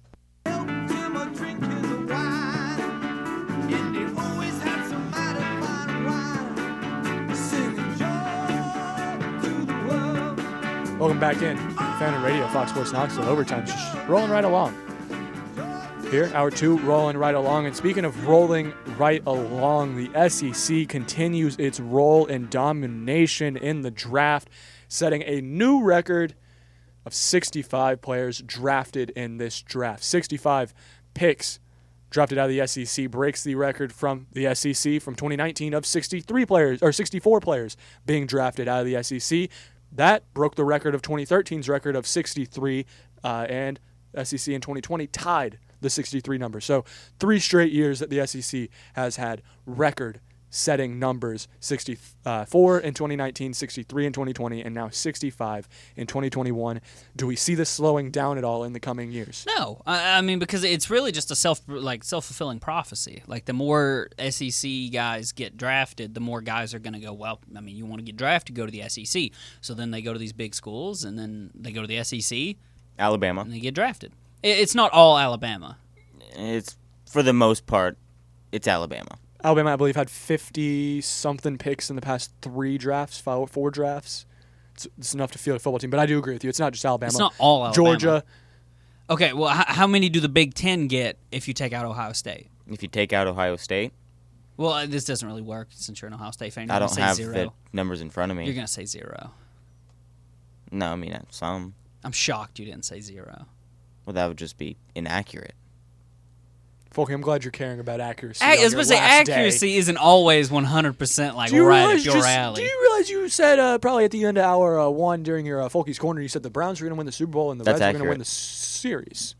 Welcome back in. Fan and Radio, Fox Sports Knoxville. Overtime's just rolling right along. Here, hour 2, rolling right along. And speaking of rolling right along, the SEC continues its role in domination in the draft, setting a new record of 65 players drafted in this draft. 65 picks drafted out of the SEC breaks the record from the SEC from 2019 of 64 players being drafted out of the SEC. That broke the record of 2013's record of 63, and SEC in 2020 tied the 63 number. So 3 straight years that the SEC has had record-setting numbers, 64 in 2019, 63 in 2020, and now 65 in 2021. Do we see this slowing down at all in the coming years? No. I mean, because it's really just a self-fulfilling prophecy. Like, the more SEC guys get drafted, the more guys are going to go, well, I mean, you want to get drafted, go to the SEC. So then they go to these big schools, and then they go to the SEC. Alabama. And they get drafted. It's not all Alabama. It's, for the most part, it's Alabama. Alabama, I believe, had 50-something picks in the past 4 drafts. It's enough to field a football team. But I do agree with you. It's not just Alabama. It's not all Alabama. Georgia. Okay, well, how many do the Big Ten get if you take out Ohio State? If you take out Ohio State, Well, this doesn't really work since you're an Ohio State fan. You're I gonna don't say have zero. the numbers in front of me. You're going to say 0. No, I mean some. I'm shocked you didn't say 0. Well, that would just be inaccurate. Folky, I'm glad you're caring about accuracy. I was going to say, accuracy isn't always 100% like right up your alley. Do you realize you said probably at the end of hour 1 during your Folky's Corner, you said the Browns were going to win the Super Bowl and the That's Reds were going to win the series.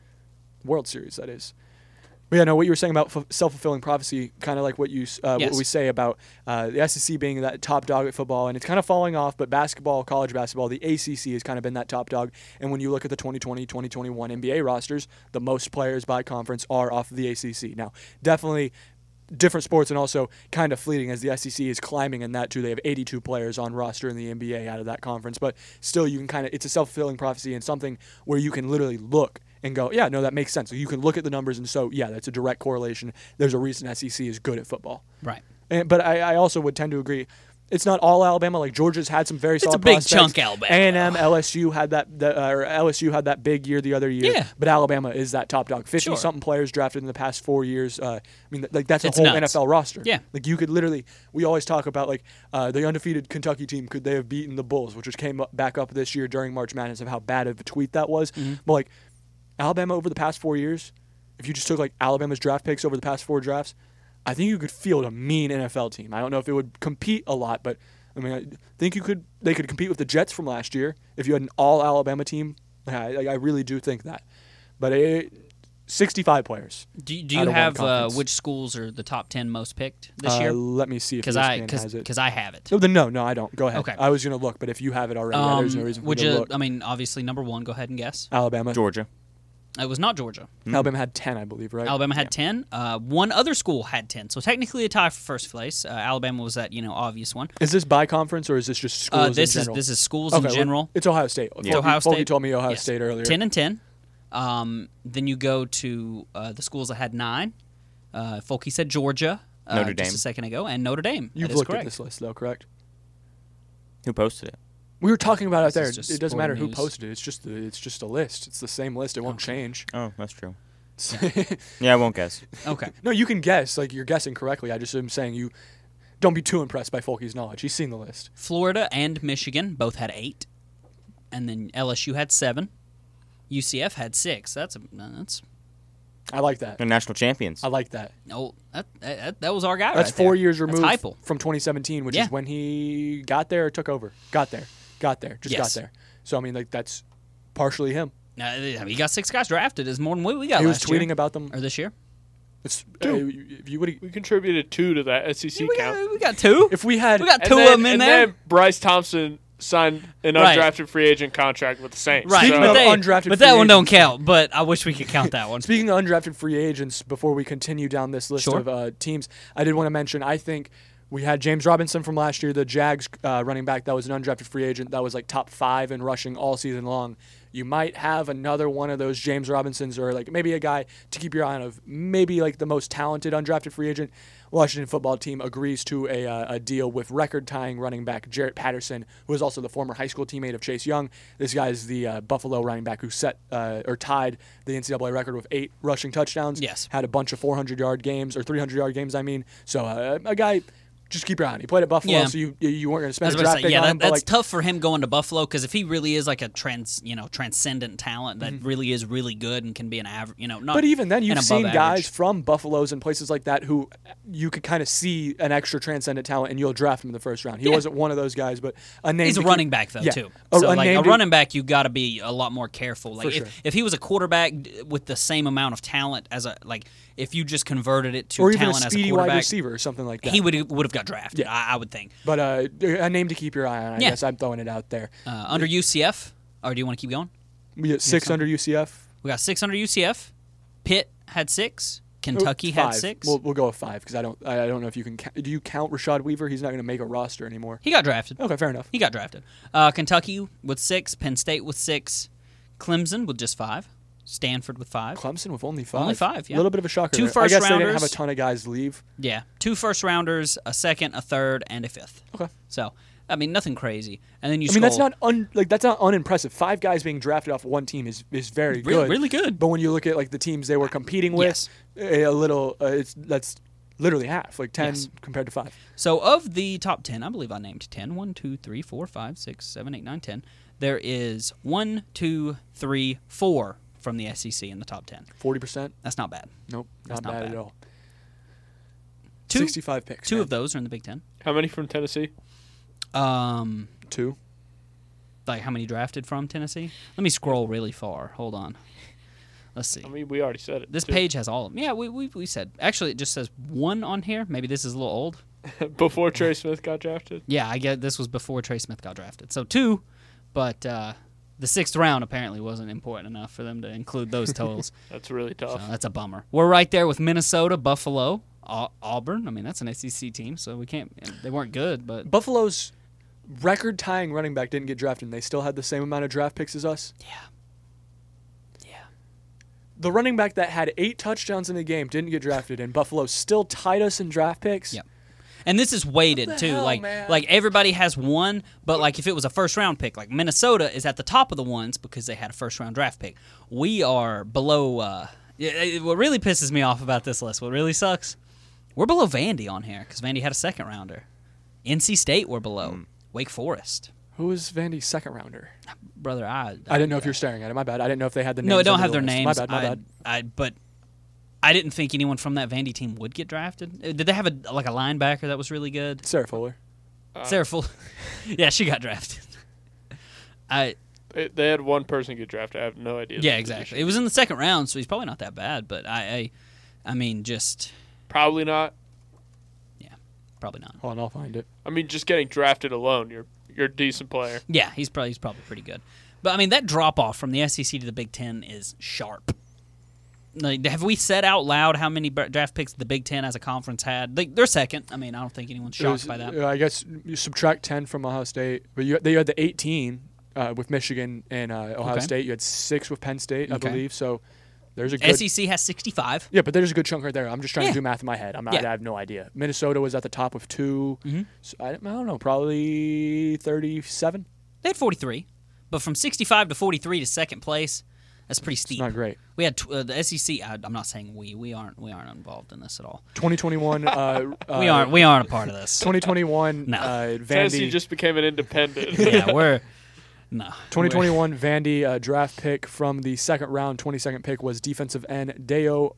World Series, that is. But yeah, no, what you were saying about self-fulfilling prophecy, kind of like what Yes. what we say about the SEC being that top dog at football, and it's kind of falling off, but basketball, college basketball, the ACC has kind of been that top dog. And when you look at the 2020-2021 NBA rosters, the most players by conference are off of the ACC. Now, definitely different sports and also kind of fleeting as the SEC is climbing in that too. They have 82 players on roster in the NBA out of that conference, but still you can kind of, it's a self-fulfilling prophecy and something where you can literally look and go, yeah, no, that makes sense. So you can look at the numbers and so, yeah, that's a direct correlation. There's a reason SEC is good at football. Right. But I also would tend to agree. It's not all Alabama. Like Georgia's had some very solid a big prospects. chunk Alabama. A&M, LSU had LSU had that big year the other year. Yeah. But Alabama is that top dog. 50-something players drafted in the past 4 years. I mean, like that's a It's whole nuts. NFL roster. Yeah. Like you could literally. We always talk about like the undefeated Kentucky team. Could they have beaten the Bulls, which just came back up this year during March Madness of how bad of a tweet that was. But like Alabama over the past 4 years, if you just took like Alabama's draft picks over the past 4 drafts, I think you could field a mean NFL team. I don't know if it would compete a lot, but I mean, I think they could compete with the Jets from last year if you had an all Alabama team. I really do think that. But 65 players. Do out you of one have conference. which schools are the top 10 most picked this year? Let me see if ESPN has it. Because I have it. Oh, then no, I don't. Go ahead. Okay. I was going to look, but if you have it already, there's no reason for me would to you? look. I mean, obviously, number 1. Go ahead and guess. Alabama. Georgia. It was not Georgia. Alabama had 10, I believe, right? Alabama had 10. One other school had 10. So technically a tie for first place. Alabama was that obvious one. Is this by conference or is this just schools in general? This is schools Okay, in general. It's Ohio State. It's Ohio Folky State. told me Ohio Yes. State earlier. 10 and 10. Then you go to the schools that had 9. Folky said Georgia Notre just Dame. a second ago, and Notre Dame. You've that is looked correct. at this list, though, correct? Who posted it? We were talking about it This there. is just It doesn't sporting matter who news. posted it. It's just a list. It's the same list. It won't change. Oh, that's true. Yeah, I won't guess. Okay. No, you can guess. Like you're guessing correctly. I just am saying you don't be too impressed by Folky's knowledge. He's seen the list. Florida and Michigan both had 8, and then LSU had 7. UCF had 6. That's I like that. They're national champions. I like that. that was our guy. That's right 4 there. years That's removed Heupel. from 2017, which Yeah. is when he got there or took over. Got there. Just Yes. got there. So I mean, like that's partially him. He got 6 guys drafted. Is more than we got He was last tweeting year. about them. Or this year. If you would, We contributed 2 to that SEC count. We got 2. if we had, We got And 2 then- of them in and there. then Bryce Thompson signed an Right. undrafted free agent contract with the Saints. Right, Speaking So- of undrafted but free that one don't agents- count. But I wish we could count that one. Speaking of undrafted free agents, before we continue down this list Sure. of teams, I did want to mention, I think we had James Robinson from last year, the Jags running back. That was an undrafted free agent. That was like top 5 in rushing all season long. You might have another one of those James Robinsons or like maybe a guy to keep your eye on of maybe like the most talented undrafted free agent. Washington football team agrees to a deal with record-tying running back Jarrett Patterson, who is also the former high school teammate of Chase Young. This guy is the Buffalo running back who set or tied the NCAA record with 8 rushing touchdowns. Yes. Had a bunch of 400-yard games or 300-yard games, I mean. So a guy, just keep your eye on. He played at Buffalo, Yeah. so you weren't going to I spend was a about draft to say, pick yeah, on him. But that's like, tough for him going to Buffalo because if he really is like a transcendent talent that really is really good and can be an average, not. but even then, an you've above seen guys average. from Buffaloes and places like that who you could kind of see an extra transcendent talent, and you'll draft him in the first round. He Yeah. wasn't one of those guys, but a name. He's to a keep- running back though yeah. too. A So like name a to- running back, you got to be a lot more careful. Like For sure. if he was a quarterback with the same amount of talent as if you just converted it to or even a talent as a speedy wide quarterback, receiver or something like that. he would have got drafted. Yeah. I would think. But a name to keep your eye on. I Yeah. guess I'm throwing it out there. Under UCF, or do you want to keep going? We get 6 under UCF. We got 6 under UCF. Pitt had 6. Kentucky had 5. 6. We'll go with 5 because I don't know if you can. Do you count Rashad Weaver? He's not going to make a roster anymore. He got drafted. Okay, fair enough. He got drafted. Kentucky with 6. Penn State with 6. Clemson with just 5. Stanford with 5. Clemson with only 5. Only 5, yeah. A little bit of a shocker. 2 there. I guess they didn't have a first-rounders. ton of guys leave. Yeah, 2 first-rounders, a second, a third, and a 5th. Okay. So, I mean, nothing crazy. And then you I mean, that's scroll- not unimpressive. 5 guys being drafted off one team is very good. Really good. But when you look at like the teams they were competing with, Yes. that's literally half, like 10 Yes. compared to 5. So of the top 10, I believe I named 10. 1, 2, 3, 4, 5, 6, 7, 8, 9, 10. There is 1, 2, 3, 4 from the SEC in the top 10. 40%. That's not bad. Nope, That's not not bad bad. at all. 2 65 picks. Two man. of those are in the Big Ten. How many from Tennessee? 2. Like how many drafted from Tennessee? Let me scroll really far. Hold on. Let's see. I mean, we already said it. This too. page has all of them. Yeah, we said. Actually, it just says 1 on here. Maybe this is a little old. Before Trey Smith got drafted. Yeah, I get this was before Trey Smith got drafted. So 2, but the 6th round apparently wasn't important enough for them to include those totals. That's really So tough. that's a bummer. We're right there with Minnesota, Buffalo, Auburn. I mean, that's an SEC team, so we can't. They weren't good, but Buffalo's record-tying running back didn't get drafted, and they still had the same amount of draft picks as us. yeah. The running back that had 8 touchdowns in a game didn't get drafted, and Buffalo still tied us in draft picks. Yep. And this is weighted the too. hell, like man? like everybody has one, but like if it was a first round pick, like Minnesota is at the top of the ones because they had a first round draft pick. We are below. What really pisses me off about this list, what really sucks, we're below Vandy on here because Vandy had a second rounder. NC State we're below. Wake Forest, Who was Vandy's second rounder? brother. I didn't know if you're staring at it. My bad. I didn't know if they had the names. No, I don't under have the their list. names. My bad. But I didn't think anyone from that Vandy team would get drafted. Did they have a linebacker that was really good? Sarah Fuller. Sarah Fuller. Yeah, she got drafted. They had one person get drafted. I have no idea. Yeah, the exactly. position. It was in the second round, so he's probably not that bad. But I mean, just Probably not. probably not. Hold on, I'll find it. I mean, just getting drafted alone, you're a decent player. Yeah, he's probably pretty good. But I mean, that drop off from the SEC to the Big Ten is sharp. Like, have we said out loud how many draft picks the Big Ten as a conference had? They're second. I mean, I don't think anyone's shocked by that. I guess you subtract 10 from Ohio State, but you had the 18 with Michigan and Ohio Okay. State. You had 6 with Penn State, I Okay. believe. So there's a good. SEC has 65. Yeah, but there's a good chunk right there. I'm just trying Yeah. to do math in my head. I Yeah. have no idea. Minnesota was at the top with 2. So I don't know, probably 37. They had 43, but from 65 to 43 to second place, that's pretty steep. It's not great. We had the SEC. I'm not saying we aren't involved in this at all. 2021. We aren't a part of this. 2021. No. Tennessee Vandy. just became an independent. Yeah, we're no 2021 Vandy draft pick from the second round, 22nd pick was defensive end Deo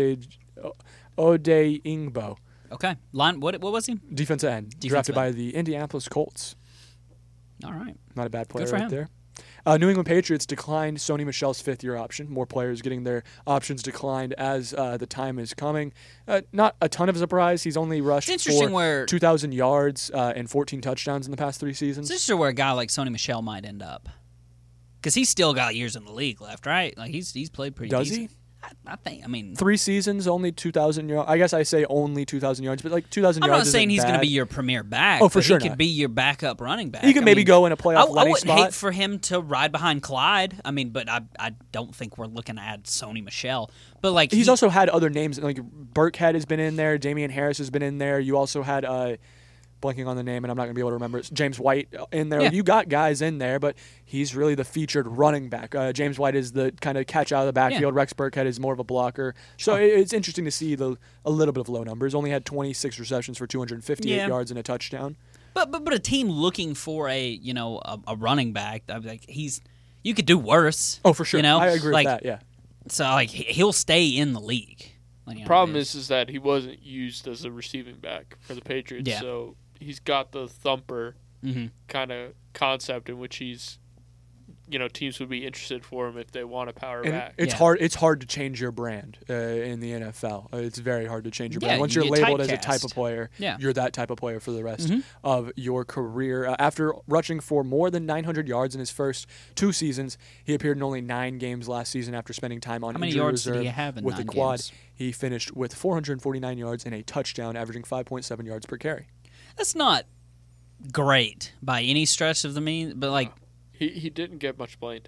Odeingbo. Okay, line. What was he? Defensive end, Defensive drafted by end. the Indianapolis Colts. All right. Not a bad player Good for right him. there. New England Patriots declined Sony Michel's fifth-year option. More players getting their options declined as the time is coming. Not a ton of a surprise. He's only rushed It's interesting for where- 2,000 yards and 14 touchdowns in the past 3 seasons. It's interesting where a guy like Sony Michel might end up, because he's still got years in the league left, right? Like he's played pretty. Does decent. I think. I mean, 3 seasons, only 2,000 yards. I guess I say only 2,000 yards, but like 2,000 I'm yards not saying isn't he's going to bad. be your premier back. Oh, for but sure he could not. be your backup running back. He could I maybe mean, go in a playoff I landing wouldn't spot. hate for him to ride behind Clyde. I mean, but I don't think we're looking to add Sony Michel. But like He's also had other names, like Burkhead has been in there, Damian Harris has been in there. You also had blanking on the name, and I'm not going to be able to remember it. James White in there. Yeah. You got guys in there, but he's really the featured running back. James White is the kind of catch out of the backfield. Yeah. Rex Burkhead is more of a blocker. So it's interesting to see a little bit of low numbers. Only had 26 receptions for 258 Yeah. yards and a touchdown. But a team looking for a running back, I mean, like you could do worse. Oh, for sure. You know, I agree like, with that. Yeah. So like he'll stay in the league. Like, you know, Problem is that he wasn't used as a receiving back for the Patriots. Yeah. So he's got the thumper Mhm. kind of concept in which he's, teams would be interested for him if they want a power And back. it's Yeah. hard. It's hard to change your brand in the NFL. It's very hard to change your Yeah, brand. Once you you're get labeled as a typecast. type of player, Yeah. you're that type of player for the rest Mm-hmm. of your career. After rushing for more than 900 yards in his first 2 seasons, he appeared in only 9 games last season after spending time on How many injury yards did reserve he have in with 9 the quad. games? He finished with 449 yards and a touchdown, averaging 5.7 yards per carry. that's not great by any stretch of the mean, but like He didn't get much playing time.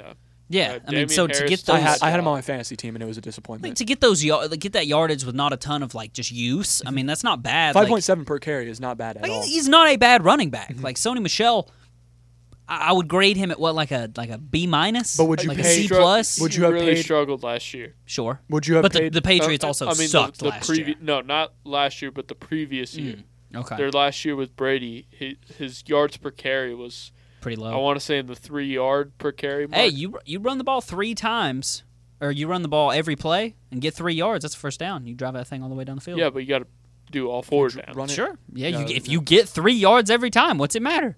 Yeah, I mean, Damian so to Harris get still those, I had him on my fantasy team, and it was a disappointment. to get those get that yardage with not a ton of like just use. I mean, that's not bad. 5.7 per carry is not bad at all. He's not a bad running back. Like Sony Michel, I would grade him at what like a B minus. But would you like pay- a C plus? Would you have really paid- struggled last year? Sure. Would you have But paid? the Patriots also sucked the last year. No, not last year, but the previous year. Okay. Their last year with Brady, his yards per carry was, Pretty low. I want to say, in the 3 yard per carry mark. Hey, you run the ball 3 times, or you run the ball every play and get 3 yards. That's a first down. You drive that thing all the way down the field. Yeah, but you got to do all 4 downs. run it. Sure. Yeah. Yeah, If you get 3 yards every time, what's it matter?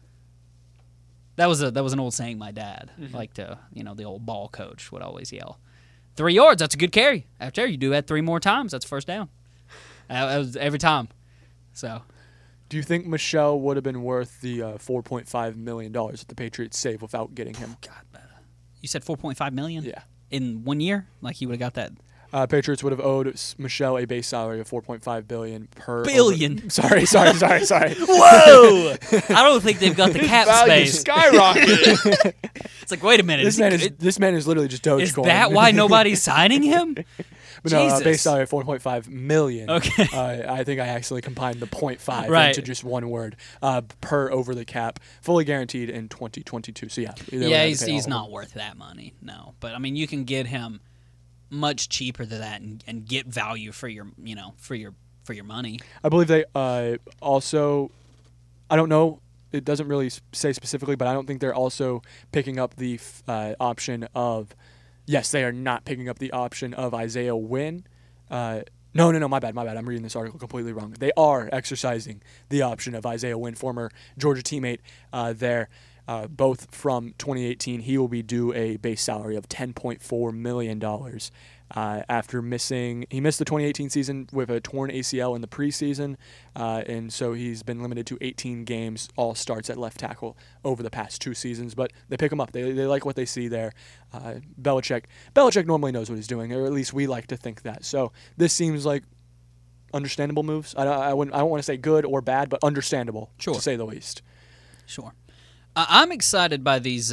That was an old saying my dad liked to. The old ball coach would always yell, 3 yards. That's a good carry. After you do that 3 more times, that's first down. That was every time. So. Do you think Michelle would have been worth the $4.5 million that the Patriots saved without getting him? You said $4.5 million? Yeah. In 1 year? Like he would have got that. Patriots would have owed Michelle a base salary of $4.5 billion per. Billion. Sorry. Whoa! I don't think they've got the cap Value space. skyrocketed. It's like, wait a minute. This man is literally just Dogecoin. Is that why nobody's signing him? But no, Jesus. base salary of $4.5 million. Okay. I think I actually combined the 0.5 Right. into just one word per over the cap, fully guaranteed in 2022. So yeah. they would Yeah, have to pay he's all of not worth that money. No, but I mean, you can get him much cheaper than that and get value for your for your money. I believe they also, I don't know, it doesn't really say specifically, but I don't think they're also picking up the option of, yes, they are not picking up the option of Isaiah Wynn. No, my bad. I'm reading this article completely wrong. They are exercising the option of Isaiah Wynn, former Georgia teammate there. Both from 2018, he will be due a base salary of $10.4 million after missing. He missed the 2018 season with a torn ACL in the preseason, and so he's been limited to 18 games, all starts at left tackle over the past 2 seasons. But they pick him up. They like what they see there. Belichick normally knows what he's doing, or at least we like to think that. So this seems like understandable moves. I don't want to say good or bad, but understandable, Sure. to say the least. Sure. I'm excited by these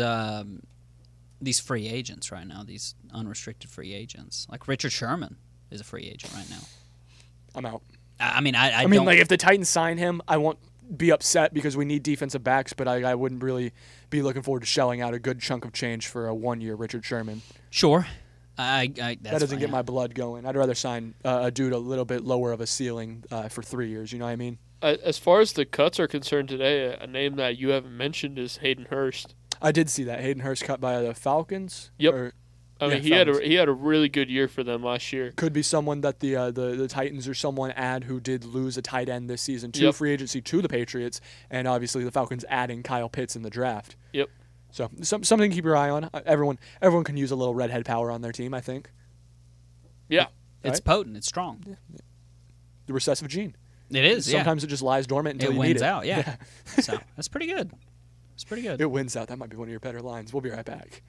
free agents right now, these unrestricted free agents. Like Richard Sherman is a free agent right now. I'm out. I mean, I I mean, don't, like, if the Titans sign him, I won't be upset because we need defensive backs, but I wouldn't really be looking forward to shelling out a good chunk of change for a 1-year Richard Sherman. Sure. That doesn't get my blood going. I'd rather sign a dude a little bit lower of a ceiling for 3 years. You know what I mean? As far as the cuts are concerned today, a name that you haven't mentioned is Hayden Hurst. I did see that Hayden Hurst cut by the Falcons. Yep. I mean, Falcons. he had a really good year for them last year. Could be someone that the Titans or someone add who did lose a tight end this season to Yep. free agency to the Patriots, and obviously the Falcons adding Kyle Pitts in the draft. Yep. So something to keep your eye on. Everyone can use a little redhead power on their team, I think. Yeah. It's Right? potent. It's strong. The recessive gene. It is. Sometimes it just lies dormant until it you wins need it. out. Yeah. So that's pretty good. It's pretty good. It wins out. That might be one of your better lines. We'll be right back.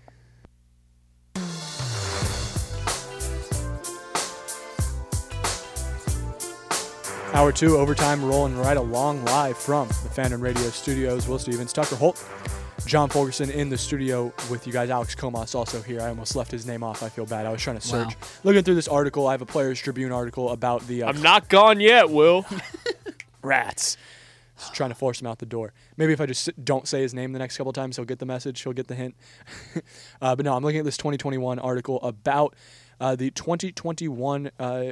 Hour 2, overtime, rolling right along live from the Fandom Radio Studios. Will Stevens, Tucker Holt, John Fulgerson in the studio with you guys. Alex Comas also here. I almost left his name off. I feel bad. I was trying to search. Wow. Looking through this article, I have a Players Tribune article about the I'm not gone yet, Will. rats. Just trying to force him out the door. Maybe if I just don't say his name the next couple times, he'll get the message. He'll get the hint. But no, I'm looking at this 2021 article about the 2021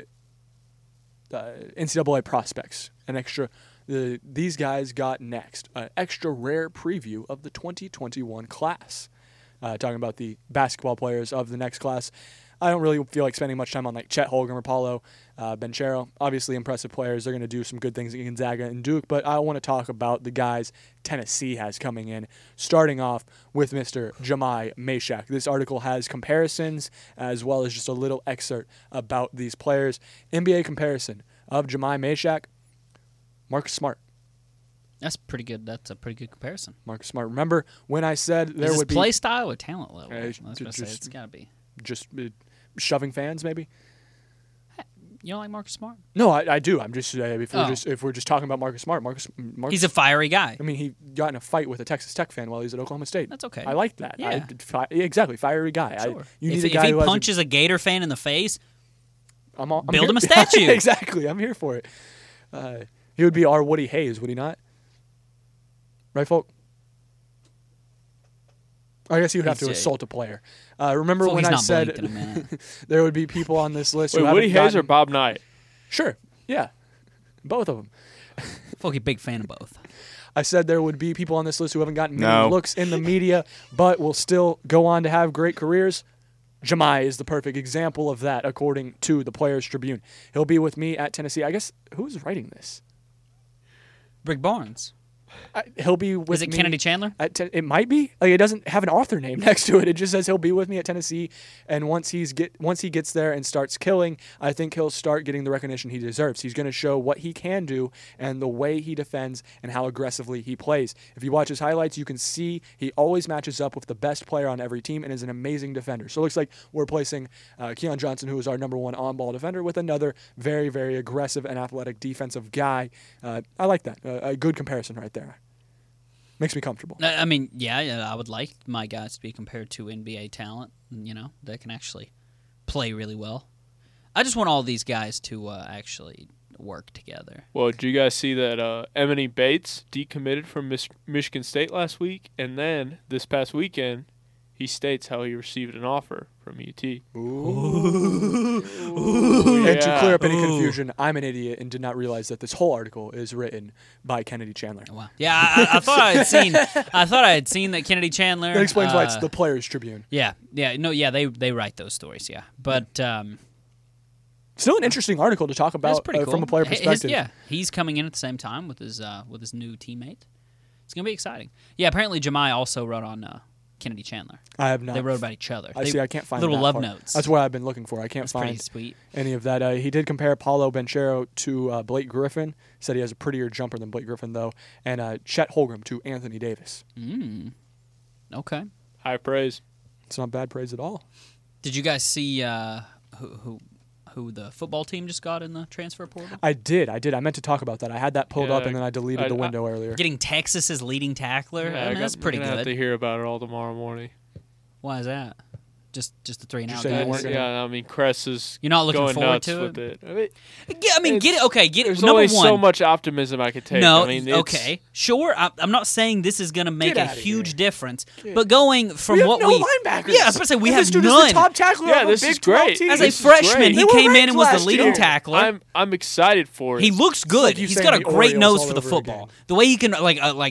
NCAA prospects. An extra. These guys got next. An extra rare preview of the 2021 class. Talking about the basketball players of the next class. I don't really feel like spending much time on like Chet Holmgren or Paulo Banchero. Obviously impressive players. They're going to do some good things at Gonzaga and Duke, but I want to talk about the guys Tennessee has coming in, starting off with Mr. Jahmai Mashack. This article has comparisons as well as just a little excerpt about these players. NBA comparison of Jahmai Mashack, Marcus Smart. That's pretty good. That's a pretty good comparison. Marcus Smart. Remember when I said there Is would this be play style or talent level? I was just- gonna say it's got to be. just shoving fans maybe? You don't like Marcus Smart? No, I do. I'm just Oh. if we're just talking about Marcus Smart, Marcus. He's a fiery guy. I mean, he got in a fight with a Texas Tech fan while he was at Oklahoma State. That's okay. I like that. Yeah. Exactly, fiery guy. Sure. You need if a guy he who has punches a Gator fan in the face, I'm build here- him a statue. Exactly. I'm here for it. He would be our Woody Hayes, would he not? Right, folk? I guess he would have to He's, assault a player. Remember Folk, when he's I not said blinked in a minute. there would be people on this list Wait, who Woody haven't Hayes or gotten- Bob Knight? Sure. Yeah. Both of them. Folky, big fan of both. I said there would be people on this list who haven't gotten many No. looks in the media, but will still go on to have great careers. Jahmai is the perfect example of that, according to the Players Tribune. He'll be with me at Tennessee. I guess, who's writing this? Rick Barnes. He'll be with Is it me Kennedy Chandler? It might be. Like, it doesn't have an author name next to it. It just says he'll be with me at Tennessee, and once he gets there and starts killing, I think he'll start getting the recognition he deserves. He's going to show what he can do and the way he defends and how aggressively he plays. If you watch his highlights, you can see he always matches up with the best player on every team and is an amazing defender. So it looks like we're placing Keon Johnson, who is our number one on-ball defender, with another very, very aggressive and athletic defensive guy. I like that. A good comparison right there. Makes me comfortable. I mean, yeah, I would like my guys to be compared to NBA talent, that can actually play really well. I just want all these guys to actually work together. Well, did you guys see that Emily Bates decommitted from Michigan State last week? And then this past weekend, he states how he received an offer from UT. And to clear up any confusion, I'm an idiot and did not realize that this whole article is written by Kennedy Chandler. Wow. Yeah, I thought I had seen. I thought I had seen that Kennedy Chandler. That explains why it's the Players Tribune. They write those stories. Yeah, but Still an interesting article to talk that's about pretty cool from a player perspective. He's coming in at the same time with his new teammate. It's gonna be exciting. Yeah, apparently Jahmai also wrote on Kennedy Chandler. I have not. They wrote about each other. I can't find little that love part. notes. That's what I've been looking for. I can't That's pretty find sweet. any of that. He did compare Paulo Banchero to Blake Griffin. Said he has a prettier jumper than Blake Griffin, though. And Chet Holmgren to Anthony Davis. Okay. High praise. It's not bad praise at all. Did you guys see who the football team just got in the transfer portal? I did. I meant to talk about that. I had that pulled up, and then I deleted the window earlier. Getting Texas's leading tackler. Yeah, I mean, that's pretty I'm gonna have to good. hear about it all tomorrow morning. Why is that? Just the 3 and out say you guys. weren't gonna- Yeah, I mean, Kress is You're not looking going forward nuts to with it? it. Yeah, I mean, get it. Okay, get it. There's Number only one. so much optimism I could take. No, I mean, it's, okay, sure. I'm not saying this is going to make Get a outta huge here. difference, but going from We have what no linebackers. yeah, I was about to say we And have this dude none. is the top tackler Yeah, of a this Big is 12 great. team. As a This is freshman, great. he They were came in ranked and was the last leading year. tackler. I'm excited for it. He looks good. like you He's saying got a the great Orioles nose all for the over football. again. The way he can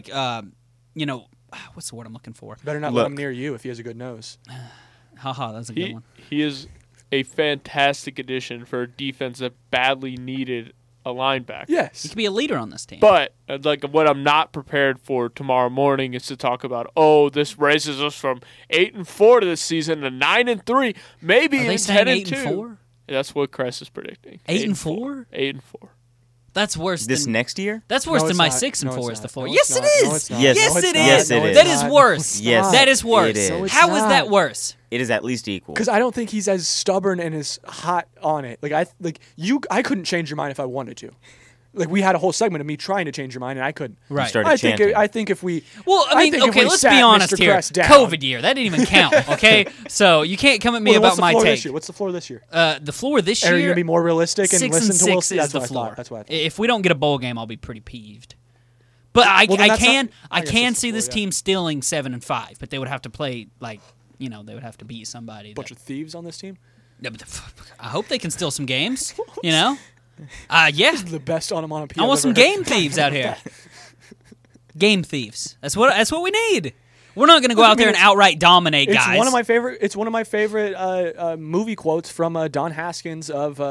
what's the word I'm looking for? Better not let him near you if he has a good nose. Haha, that's a good He one. he is a fantastic addition for a defense that badly needed a linebacker. He Yes. could be a leader on this team. But like what I'm not prepared for tomorrow morning is to talk about, this raises us from 8-4 to this season to 9-3, maybe Are they even saying 10-2. 8-4? That's what Kress is predicting. 8-4? 8-4. That's worse This than next year? That's worse No, than it's my not. 6 and No, 4 it's is the not. floor. No, Yes, it's it not. is. No, it's not. Yes. Yes, No, it it's is. not. Yes, it is. That is worse. Yes, That is worse. it is. No, it's How is not. that worse? It is at least equal. Because I don't think he's as stubborn and as hot on it. I couldn't change your mind if I wanted to. Like, we had a whole segment of me trying to change your mind, and I couldn't. Right. started I think chanting. I think if we Well, I mean, think if okay, we let's sat be honest Mr. here. Kress down- COVID year, that didn't even count, okay? So you can't come at me Well, about what's the my floor take. this year? What's the floor this year? The floor this Are year, you gonna be more realistic and 6 listen and to 6 Wilson? is That's the what I floor. thought. That's what I thought. If we don't get a bowl game, I'll be pretty peeved. But I then that's not- I guess can that's the see this floor, yeah. team stealing 7 and 5, but they would have to play they would have to beat somebody. Bunch of thieves on this team. Yeah, but I hope they can steal some games. Yeah. The best onomatopoeia. I want I've some ever heard. game thieves out here. Game thieves. That's what we need. We're not going to go out there and outright dominate It's guys. one of my favorite. It's one of my favorite movie quotes from Don Haskins of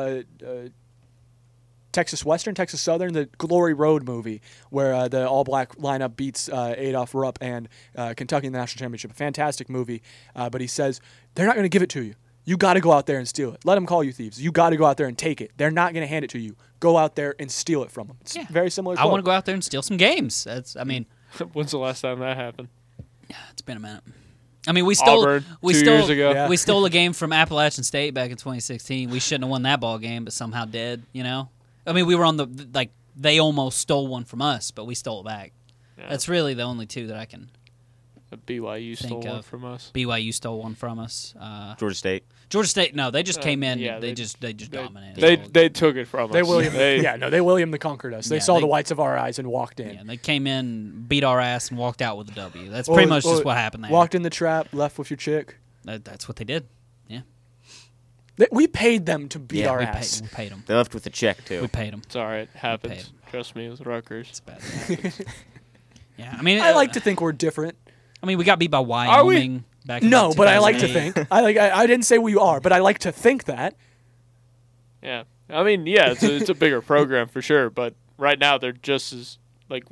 Texas Southern, the Glory Road movie, where the all-black lineup beats Adolph Rupp and Kentucky in the national championship. A fantastic movie, but he says they're not going to give it to you. You got to go out there and steal it. Let them call you thieves. You got to go out there and take it. They're not going to hand it to you. Go out there and steal it from them. It's very similar. I want to go out there and steal some games. When's When's the last time that happened? It's been a minute. I mean, we stole Auburn 2 years ago. Yeah. we stole a game from Appalachian State back in 2016. We shouldn't have won that ball game, but somehow did. You know, I mean, we were on they almost stole one from us, but we stole it back. Yeah. That's really the only two that I can. BYU stole Think one of. from us. BYU stole one from us. Georgia State. Georgia State, no, they just came in. yeah, they just dominated. They took it from us. They William the conquered us. They Yeah, saw they- the whites of our eyes and walked in. Yeah, they came in, beat our ass, and walked out with a W. That's pretty much just what happened there. Walked in the trap, left with your chick. That's what they did. Yeah, We paid them to beat our we ass. paid them. They left with a check too. We paid them. It's all right. It paid happens. 'em. Trust me, it was Rutgers. It's bad. Yeah, I mean, I like to think we're different. I mean, we got beat by we? Wyoming back. In No, like but I like to 2008. think. I didn't say we are, but I like to think that. Yeah. I mean, yeah, it's a bigger program for sure, but right now they're just as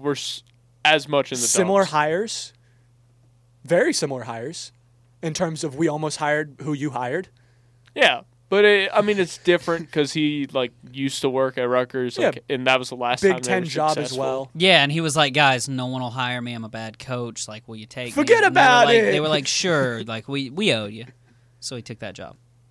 as much in the Similar dumps. hires. Very similar hires. In terms of we almost hired who you hired. Yeah, but I mean, it's different because he used to work at Rutgers, Yeah. and that was the last Big time they Ten were job as successful. well. Yeah, and he was like, "Guys, no one will hire me. I'm a bad coach. Like, will you take me?" Forget And they were about like- it. They were like, "Sure. Like, we owe you." So he took that job.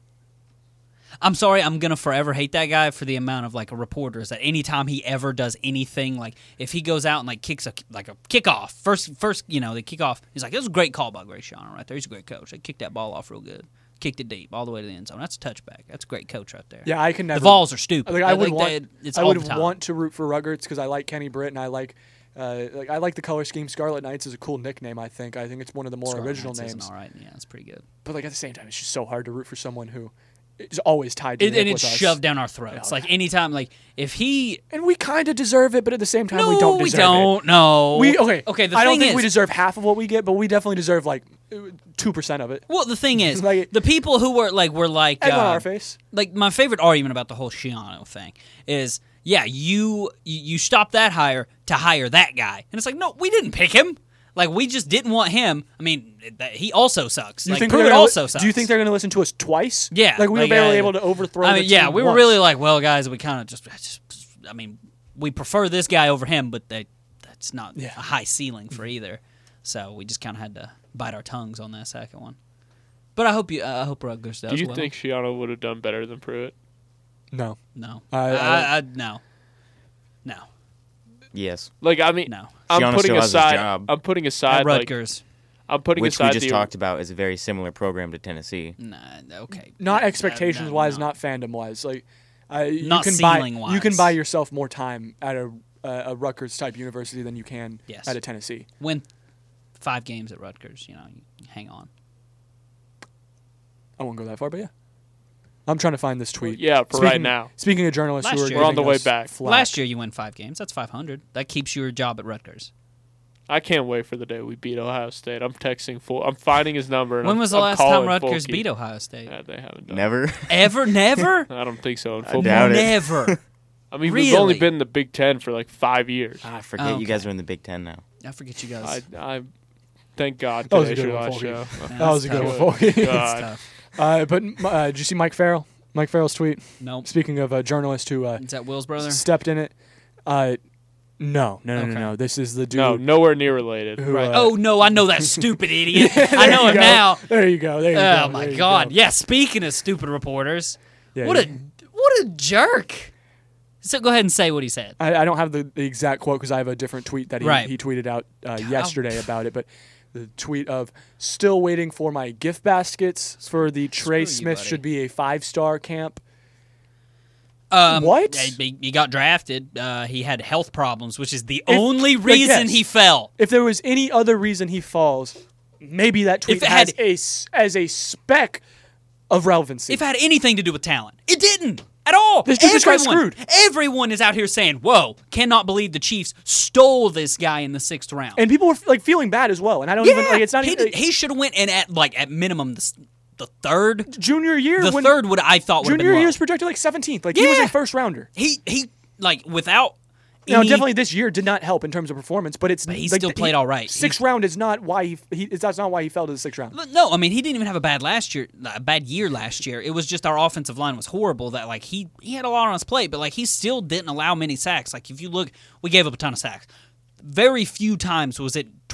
I'm sorry, I'm gonna forever hate that guy for the amount of reporters that anytime he ever does anything, if he goes out and kicks a kickoff, first they kick off, he's like, "This was a great call by Graciano right there. He's a great coach. They kicked that ball off real good, kicked it deep all the way to the end zone. That's a touchback. That's a great coach right there." Yeah, I can never. The balls are stupid. I would It's I all would the time. want to root for Rutgers because I like Kenny Britt and I like the color scheme. Scarlet Knights is a cool nickname. I think it's one of the more Scarlet original Knights isn't names. all right. Yeah, it's pretty good. But at the same time, it's just so hard to root for someone who is always tied to And Nick it's with us. shoved down our throats. Anytime, if he And we kind of deserve it, but at the same time, no, we don't deserve it. No, Okay. Okay. The I don't thing think is, we deserve half of what we get, but we definitely deserve 2% of it. well, the thing is, Like- the people who were Egg on our face. my favorite argument about the whole Shiano thing is, yeah, you stopped that hire to hire that guy, and it's no, we didn't pick him. We just didn't want him. I mean, he also sucks. Do you think Pruitt they're gonna also sucks. Do you think they're going to listen to us twice? Yeah, we were barely able to overthrow. I the mean, yeah, team we were once. really well, guys, we kind of just. I mean, we prefer this guy over him, but that's not a high ceiling for either. So we just kind of had to bite our tongues on that second one. But I hope Rutgers does. Do you well. think Shiano would have done better than Pruitt? No. No. No. No. Yes. I mean, No. I'm Shiano putting still has his aside. job. I'm putting aside. At Rutgers. I'm putting Which aside we just the talked about is a very similar program to Tennessee. Nah, okay. Not expectations wise, no. not fandom wise. Not you can ceiling-wise. You can buy yourself more time at a Rutgers type university than you can Yes. at a Tennessee. Win 5 games at Rutgers. You hang on. I won't go that far, but yeah. I'm trying to find this tweet. Yeah, for right now. Speaking of journalists who Last are year. We're on the giving way us back. flack. Last year you win 5 games. That's 500. That keeps your job at Rutgers. I can't wait for the day we beat Ohio State. I'm texting I'm finding his number. And When I'm- was the I'm last time calling Rutgers Folke. beat Ohio State? Yeah, they haven't done. Never. Ever? Never? I don't think so in I football. doubt it. Never. I mean, we've only Really? been in the Big Ten for 5 years. I forget Oh, you guys okay. are in the Big Ten now. I forget you guys. I thank God That was a today's good your one, last Folke. show. Yeah, That was a that's good tough. one. Folke. God. Tough. But did you see Mike Farrell? Mike Farrell's tweet. Nope. Speaking of a journalist who Is that Will's brother? stepped in it. No. Okay. This is the dude. No, nowhere near related. who, Right. Oh no, I know that stupid idiot. I there know you him go. now. There you go. There you go. Oh my There you God! go. Yeah. Speaking of stupid reporters, Yeah, what yeah. a jerk. So go ahead and say what he said. I don't have the exact quote because I have a different tweet that Right. he tweeted out yesterday about it. But the tweet of still waiting for my gift baskets for the Trey you, Smith buddy. should be a 5-star camp. What? What? He got drafted. He had health problems, which is the only reason yes. he fell. If there was any other reason he falls, maybe that tweet If it has had- as a speck of relevancy. If it had anything to do with talent, it didn't at all. This dude just got screwed. Everyone is out here saying, "Whoa, cannot believe the Chiefs stole this guy in the 6th round." and people were feeling bad as well. And I don't even it's not even he should have went in at minimum the third. junior year. The when third would I thought would have junior been year low. was projected 17th. He was Yeah. a first rounder. He without. Now, any- definitely this year did not help in terms of performance, but he still played all right. 6th round is not why that's not why he fell to the 6th round. No, I mean he didn't even have a bad year last year. It was just our offensive line was horrible. That he had a lot on his plate, but he still didn't allow many sacks. If you look, we gave up a ton of sacks. Very few times was it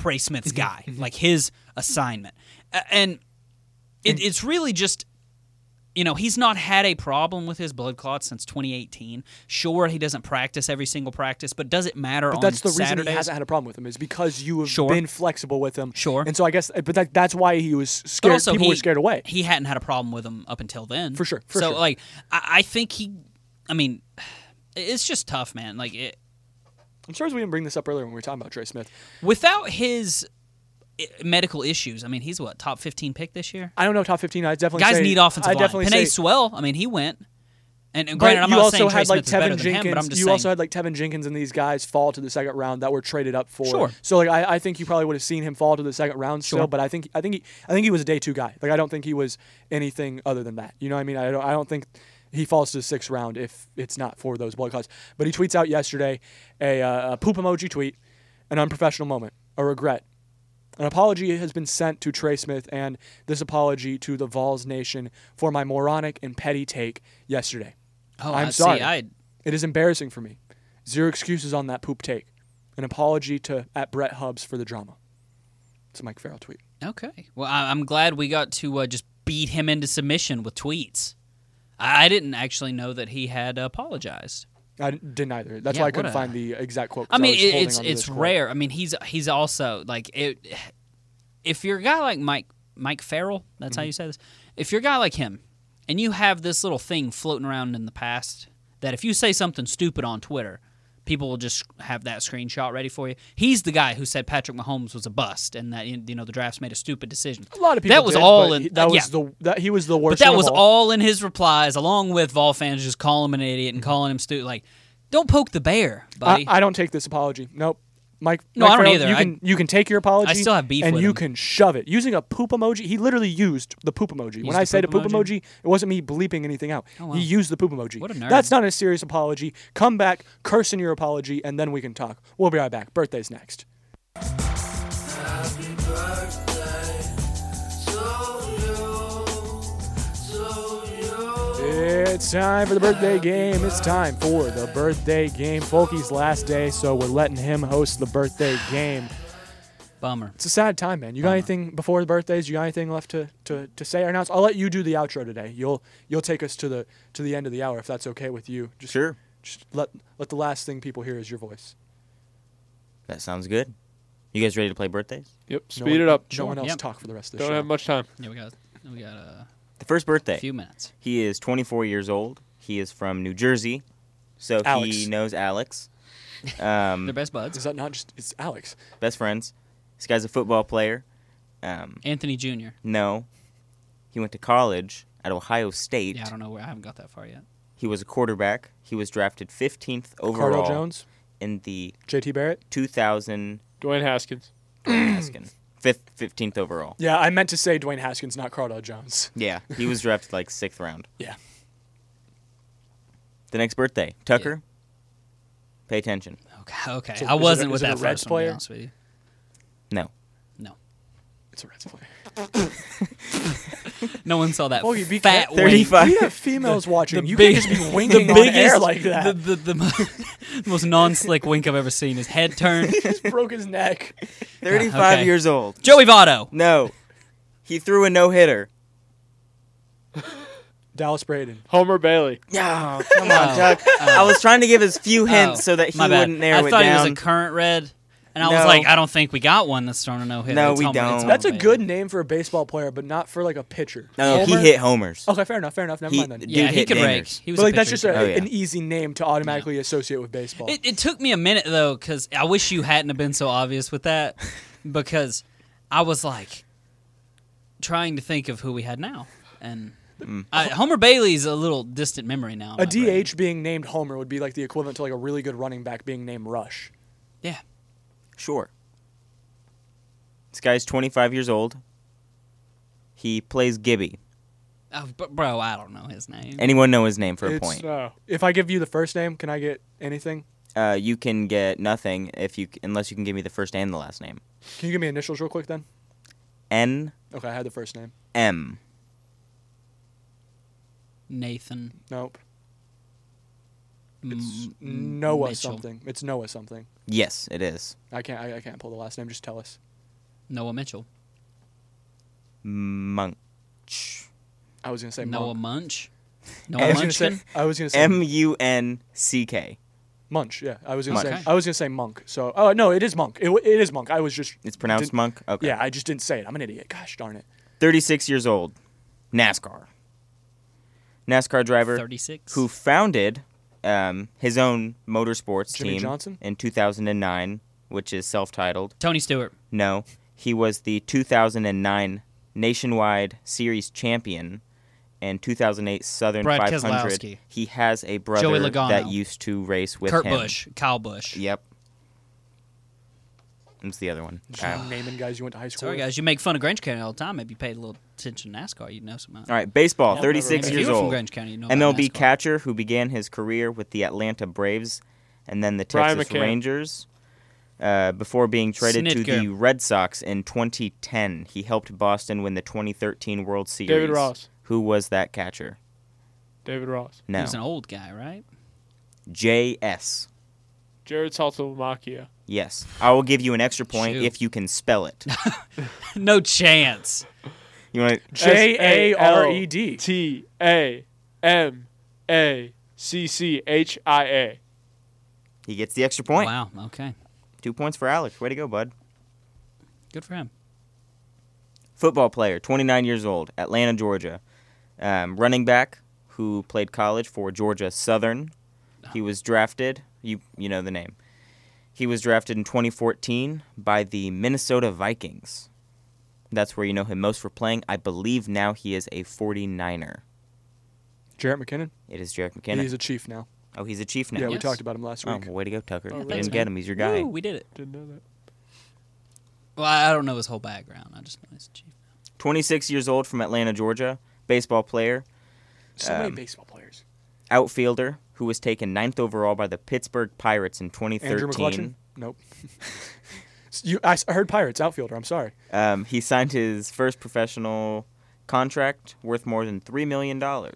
Trey Smith's guy, like his assignment. And it's really just, he's not had a problem with his blood clots since 2018. Sure, he doesn't practice every single practice, but does it matter on But that's the Saturdays? reason he hasn't had a problem with him is because you have Sure. been flexible with him. Sure. And so I guess, but that's why he was But scared. also People were scared away. He hadn't had a problem with him up until then. For sure, So, sure. I think it's just tough, man. I'm sorry we didn't bring this up earlier when we were talking about Trey Smith. Without his medical issues, he's what, top 15 pick this year? I don't know, top 15. I definitely Guys say, need offensive I line. definitely Penei say, Sewell, he went. And but granted, I'm you not also saying Trey had like Smith is better Tevin than him, but I'm Jenkins. just You saying. also had like Tevin Jenkins and these guys fall to the second round that were traded up for. Sure. So like I think you probably would have seen him fall to the second round still, Sure. but I think he was a day 2 guy. Like I don't think he was anything other than that. You know what I mean? I don't think he falls to the 6th round if it's not for those blood clots. But he tweets out yesterday a poop emoji tweet, an unprofessional moment, a regret. An apology has been sent to Trey Smith and this apology to the Vols Nation for my moronic and petty take yesterday. Oh, I'm sorry. See, It is embarrassing for me. 0 excuses on that poop take. An apology to @Brett Hubbs for the drama. It's a Mike Farrell tweet. Okay. Well, I'm glad we got to just beat him into submission with tweets. I didn't actually know that he had apologized. I didn't either. That's Yeah, why I what couldn't a- find the exact quote. 'cause I mean, was holding it's onto this quote. rare. He's also like it. If you're a guy like Mike Farrell, that's how you say this. If you're a guy like him, and you have this little thing floating around in the past that if you say something stupid on Twitter, people will just have that screenshot ready for you. He's the guy who said Patrick Mahomes was a bust and that the drafts made a stupid decision. A lot of people that was did, all but in. he- that was yeah. he was the worst. But that one was of all in his replies, along with Vol fans just calling him an idiot and calling him stupid. Like, don't poke the bear, buddy. I don't take this apology. Nope. Mike. No, Mike I don't Farrell, either. You can take your apology. I still have beef and with you him. can shove it using a poop emoji. He literally used the poop emoji. When I said a poop emoji, it wasn't me bleeping anything out. Oh, wow. He used the poop emoji. What a nerd. That's not a serious apology. Come back, curse in your apology, and then we can talk. We'll be right back. Birthday's next. It's time for the birthday game. It's time for the birthday game. Folky's last day, so we're letting him host the birthday game. Bummer. It's a sad time, man. You got anything before the birthdays? You got anything left to say or announce? I'll let you do the outro today. You'll take us to the end of the hour if that's okay with you. Just, Sure. Just let the last thing people hear is your voice. That sounds good. You guys ready to play birthdays? Yep, No speed one- it up. No one else Yep. talk for the rest of the Don't show. have much time. Yeah, we got a The first birthday. few minutes. He is 24 years old. He is from New Jersey, so Alex. he knows Alex. They're best buds. Is that not just? It's Alex. Best friends. This guy's a football player. Anthony Jr. No. He went to college at Ohio State. Yeah, I don't know where. I haven't got that far yet. He was a quarterback. He was drafted 15th overall Cardell Jones, in the JT Barrett. 2000 Dwayne Haskins. Haskins. 15th overall. Yeah, I meant to say Dwayne Haskins, not Cardell Jones. Yeah, he was drafted like 6th round. Yeah. The next birthday, Tucker. Pay attention. Okay. So I is it- wasn't is with it that a first Reds one, to player? be honest with you. No. No. It's a Reds player. No one saw that Folky, be fat careful. wink. 35. We have females watching. You big- can't just be winking on air like that. The most non-slick wink I've ever seen. His head turned. He just broke his neck. 35 Okay. years old. Joey Votto. No. He threw a no-hitter. Dallas Braden. Homer Bailey. Oh, come on, Tuck. I was trying to give us few hints so that he My bad. wouldn't narrow I it thought down. he was a current Red, and I was No. like, I don't think we got one that's thrown a no-hitter. No, It's we Homer- don't. it's That's a Homer good Bailey. name for a baseball player, but not for like a pitcher. No, he Homer? hit homers. Okay, fair enough. Never He- mind then. Dude Yeah, he hit could rake. dingers. He was But a like that's pitcher. just Oh, yeah. an easy name to automatically associate with baseball. It took me a minute though, because I wish you hadn't have been so obvious with that, because I was like trying to think of who we had now, and Homer Bailey's a little distant memory now. in A my brain. DH being named Homer would be like the equivalent to like a really good running back being named Rush. Yeah. Sure. This guy's 25 years old. He plays Gibby. Oh, but bro, I don't know his name. Anyone know his name for a It's- point? No. If I give you the first name, can I get anything? You can get nothing unless you can give me the first and the last name. Can you give me initials real quick then? N-M. Okay, I had the first name. Nathan. Nope. It's M- Noah Mitchell. something. It's Noah something. Yes, it is. I can't pull the last name. Just tell us. Noah Mitchell. Munch. I was gonna say Noah Monk. Munch. I Noah was gonna say. Munchkin. I was gonna say Munck. Munch. Yeah, I was gonna Monk. say. I was gonna say Monk. So, oh no, it is Monk. It is Monk. I was just. It's pronounced didn't- Monk? Okay. Yeah, I just didn't say it. I'm an idiot. Gosh darn it. 36 years old. NASCAR. NASCAR driver 36. who founded his own motorsports Jimmy team Johnson? in 2009, which is self-titled. Tony Stewart. No, he was the 2009 Nationwide Series champion and 2008 Southern Brad 500. Keselowski. He has a brother Joey Logano. that used to race with Kurt him. Busch. Kyle Busch. Yep. That's the other one. Just naming guys you went to high school. Sorry, with. guys. You make fun of Grange County all the time. Maybe you paid a little attention to NASCAR. You'd know some. All right, baseball. Yeah, 36 If years you were from old. Grange County, you know about MLB NASCAR. catcher who began his career with the Atlanta Braves and then the Brian Texas McCann. Rangers before being traded to Snitker. the Red Sox in 2010. He helped Boston win the 2013 World Series. David Ross. Who was that catcher? David Ross. No. He was an old guy, right? J.S. Jared Saltalamacchia. Yes. I will give you an extra point Shoot. if you can spell it. No chance. You want to JARED. TALMACCHIA. He gets the extra point. Wow. Okay. 2 points for Alex. Way to go, bud. Good for him. Football player, 29 years old, Atlanta, Georgia. Running back who played college for Georgia Southern. He was drafted, you know the name. He was drafted in 2014 by the Minnesota Vikings. That's where you know him most for playing. I believe now he is a 49er. Jarrett McKinnon. It is Jarek McKinnon. He's a Chief now. Oh, he's a Chief now. Yeah, we Yes. talked about him last Oh, week. well, way to go, Tucker. Oh, You really? didn't get him. He's your guy. Woo, we did it. Didn't know that. Well, I don't know his whole background. I just know he's a chief. 26 years old from Atlanta, Georgia. Baseball player. So many baseball players. Outfielder who was taken 9th overall by the Pittsburgh Pirates in 2013. Andrew McCutcheon? Nope. I heard Pirates outfielder. I'm sorry. He signed his first professional contract worth more than $3 million.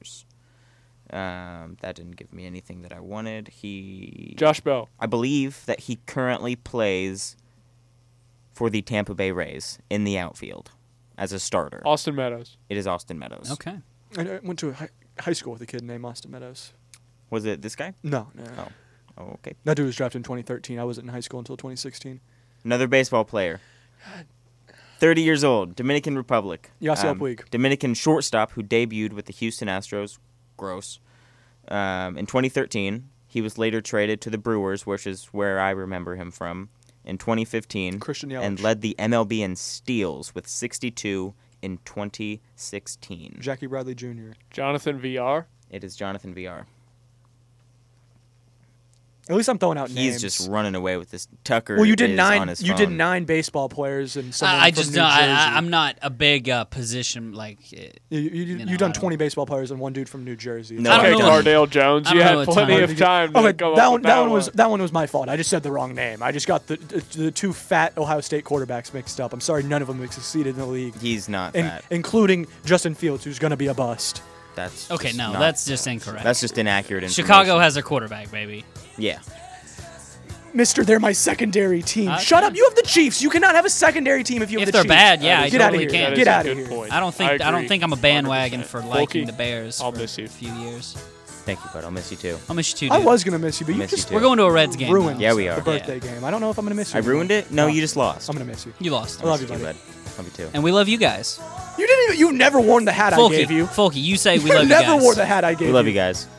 That didn't give me anything that I wanted. Josh Bell. I believe that he currently plays for the Tampa Bay Rays in the outfield as a starter. Austin Meadows. It is Austin Meadows. Okay. I went to a high school with a kid named Austin Meadows. Was it this guy? No. Oh, okay. That dude was drafted in 2013. I wasn't in high school until 2016. Another baseball player. 30 years old, Dominican Republic. Yasiel Puig. Dominican shortstop who debuted with the Houston Astros. Gross. In 2013, he was later traded to the Brewers, which is where I remember him from, in 2015. Christian Yelich. And led the MLB in steals with 62 in 2016. Jackie Bradley Jr. Jonathan VR. It is Jonathan VR. At least I'm throwing out names. He's just running away with this. Tucker Well, you did is nine. on his You did phone. 9 baseball players and someone I from just New don't. Jersey. I'm not a big position like. You've know, done I 20 baseball players and one dude from New Jersey. No, I don't Okay, know what- Cardale Jones. I You don't know had what plenty time. of time to Okay, come that up one, with that one was my fault. I just said the wrong name. I just got the 2 fat Ohio State quarterbacks mixed up. I'm sorry, none of them have succeeded in the league, He's not that. including Justin Fields, who's going to be a bust. That's Okay, just no, not- that's just incorrect. That's just inaccurate information. Chicago has their quarterback, baby. Yeah. Mister, they're my secondary team. Okay. Shut up. You have the Chiefs. You cannot have a secondary team if you have If the they're Chiefs. bad, yeah, I Get totally out of can. here. That Get is a out of good here. point. I don't think I'm a bandwagon 100%. for liking Folky, the Bears. I'll for miss you. a few years. Thank you, bud. I'll miss you too. I'll miss you too. I dude. was going to miss you, but you Miss you just too. We're going to a Reds game. ruined Yeah, we are. the birthday game. I don't know if I'm going to miss you. I ruined it? No, No. you just lost. I'm going to miss you. You lost. I love you, Miss buddy. bud. Love you too. And we love you guys. You've never worn the hat I gave you. Folky, you say we You love you never guys. wore the hat I gave you. We love you guys.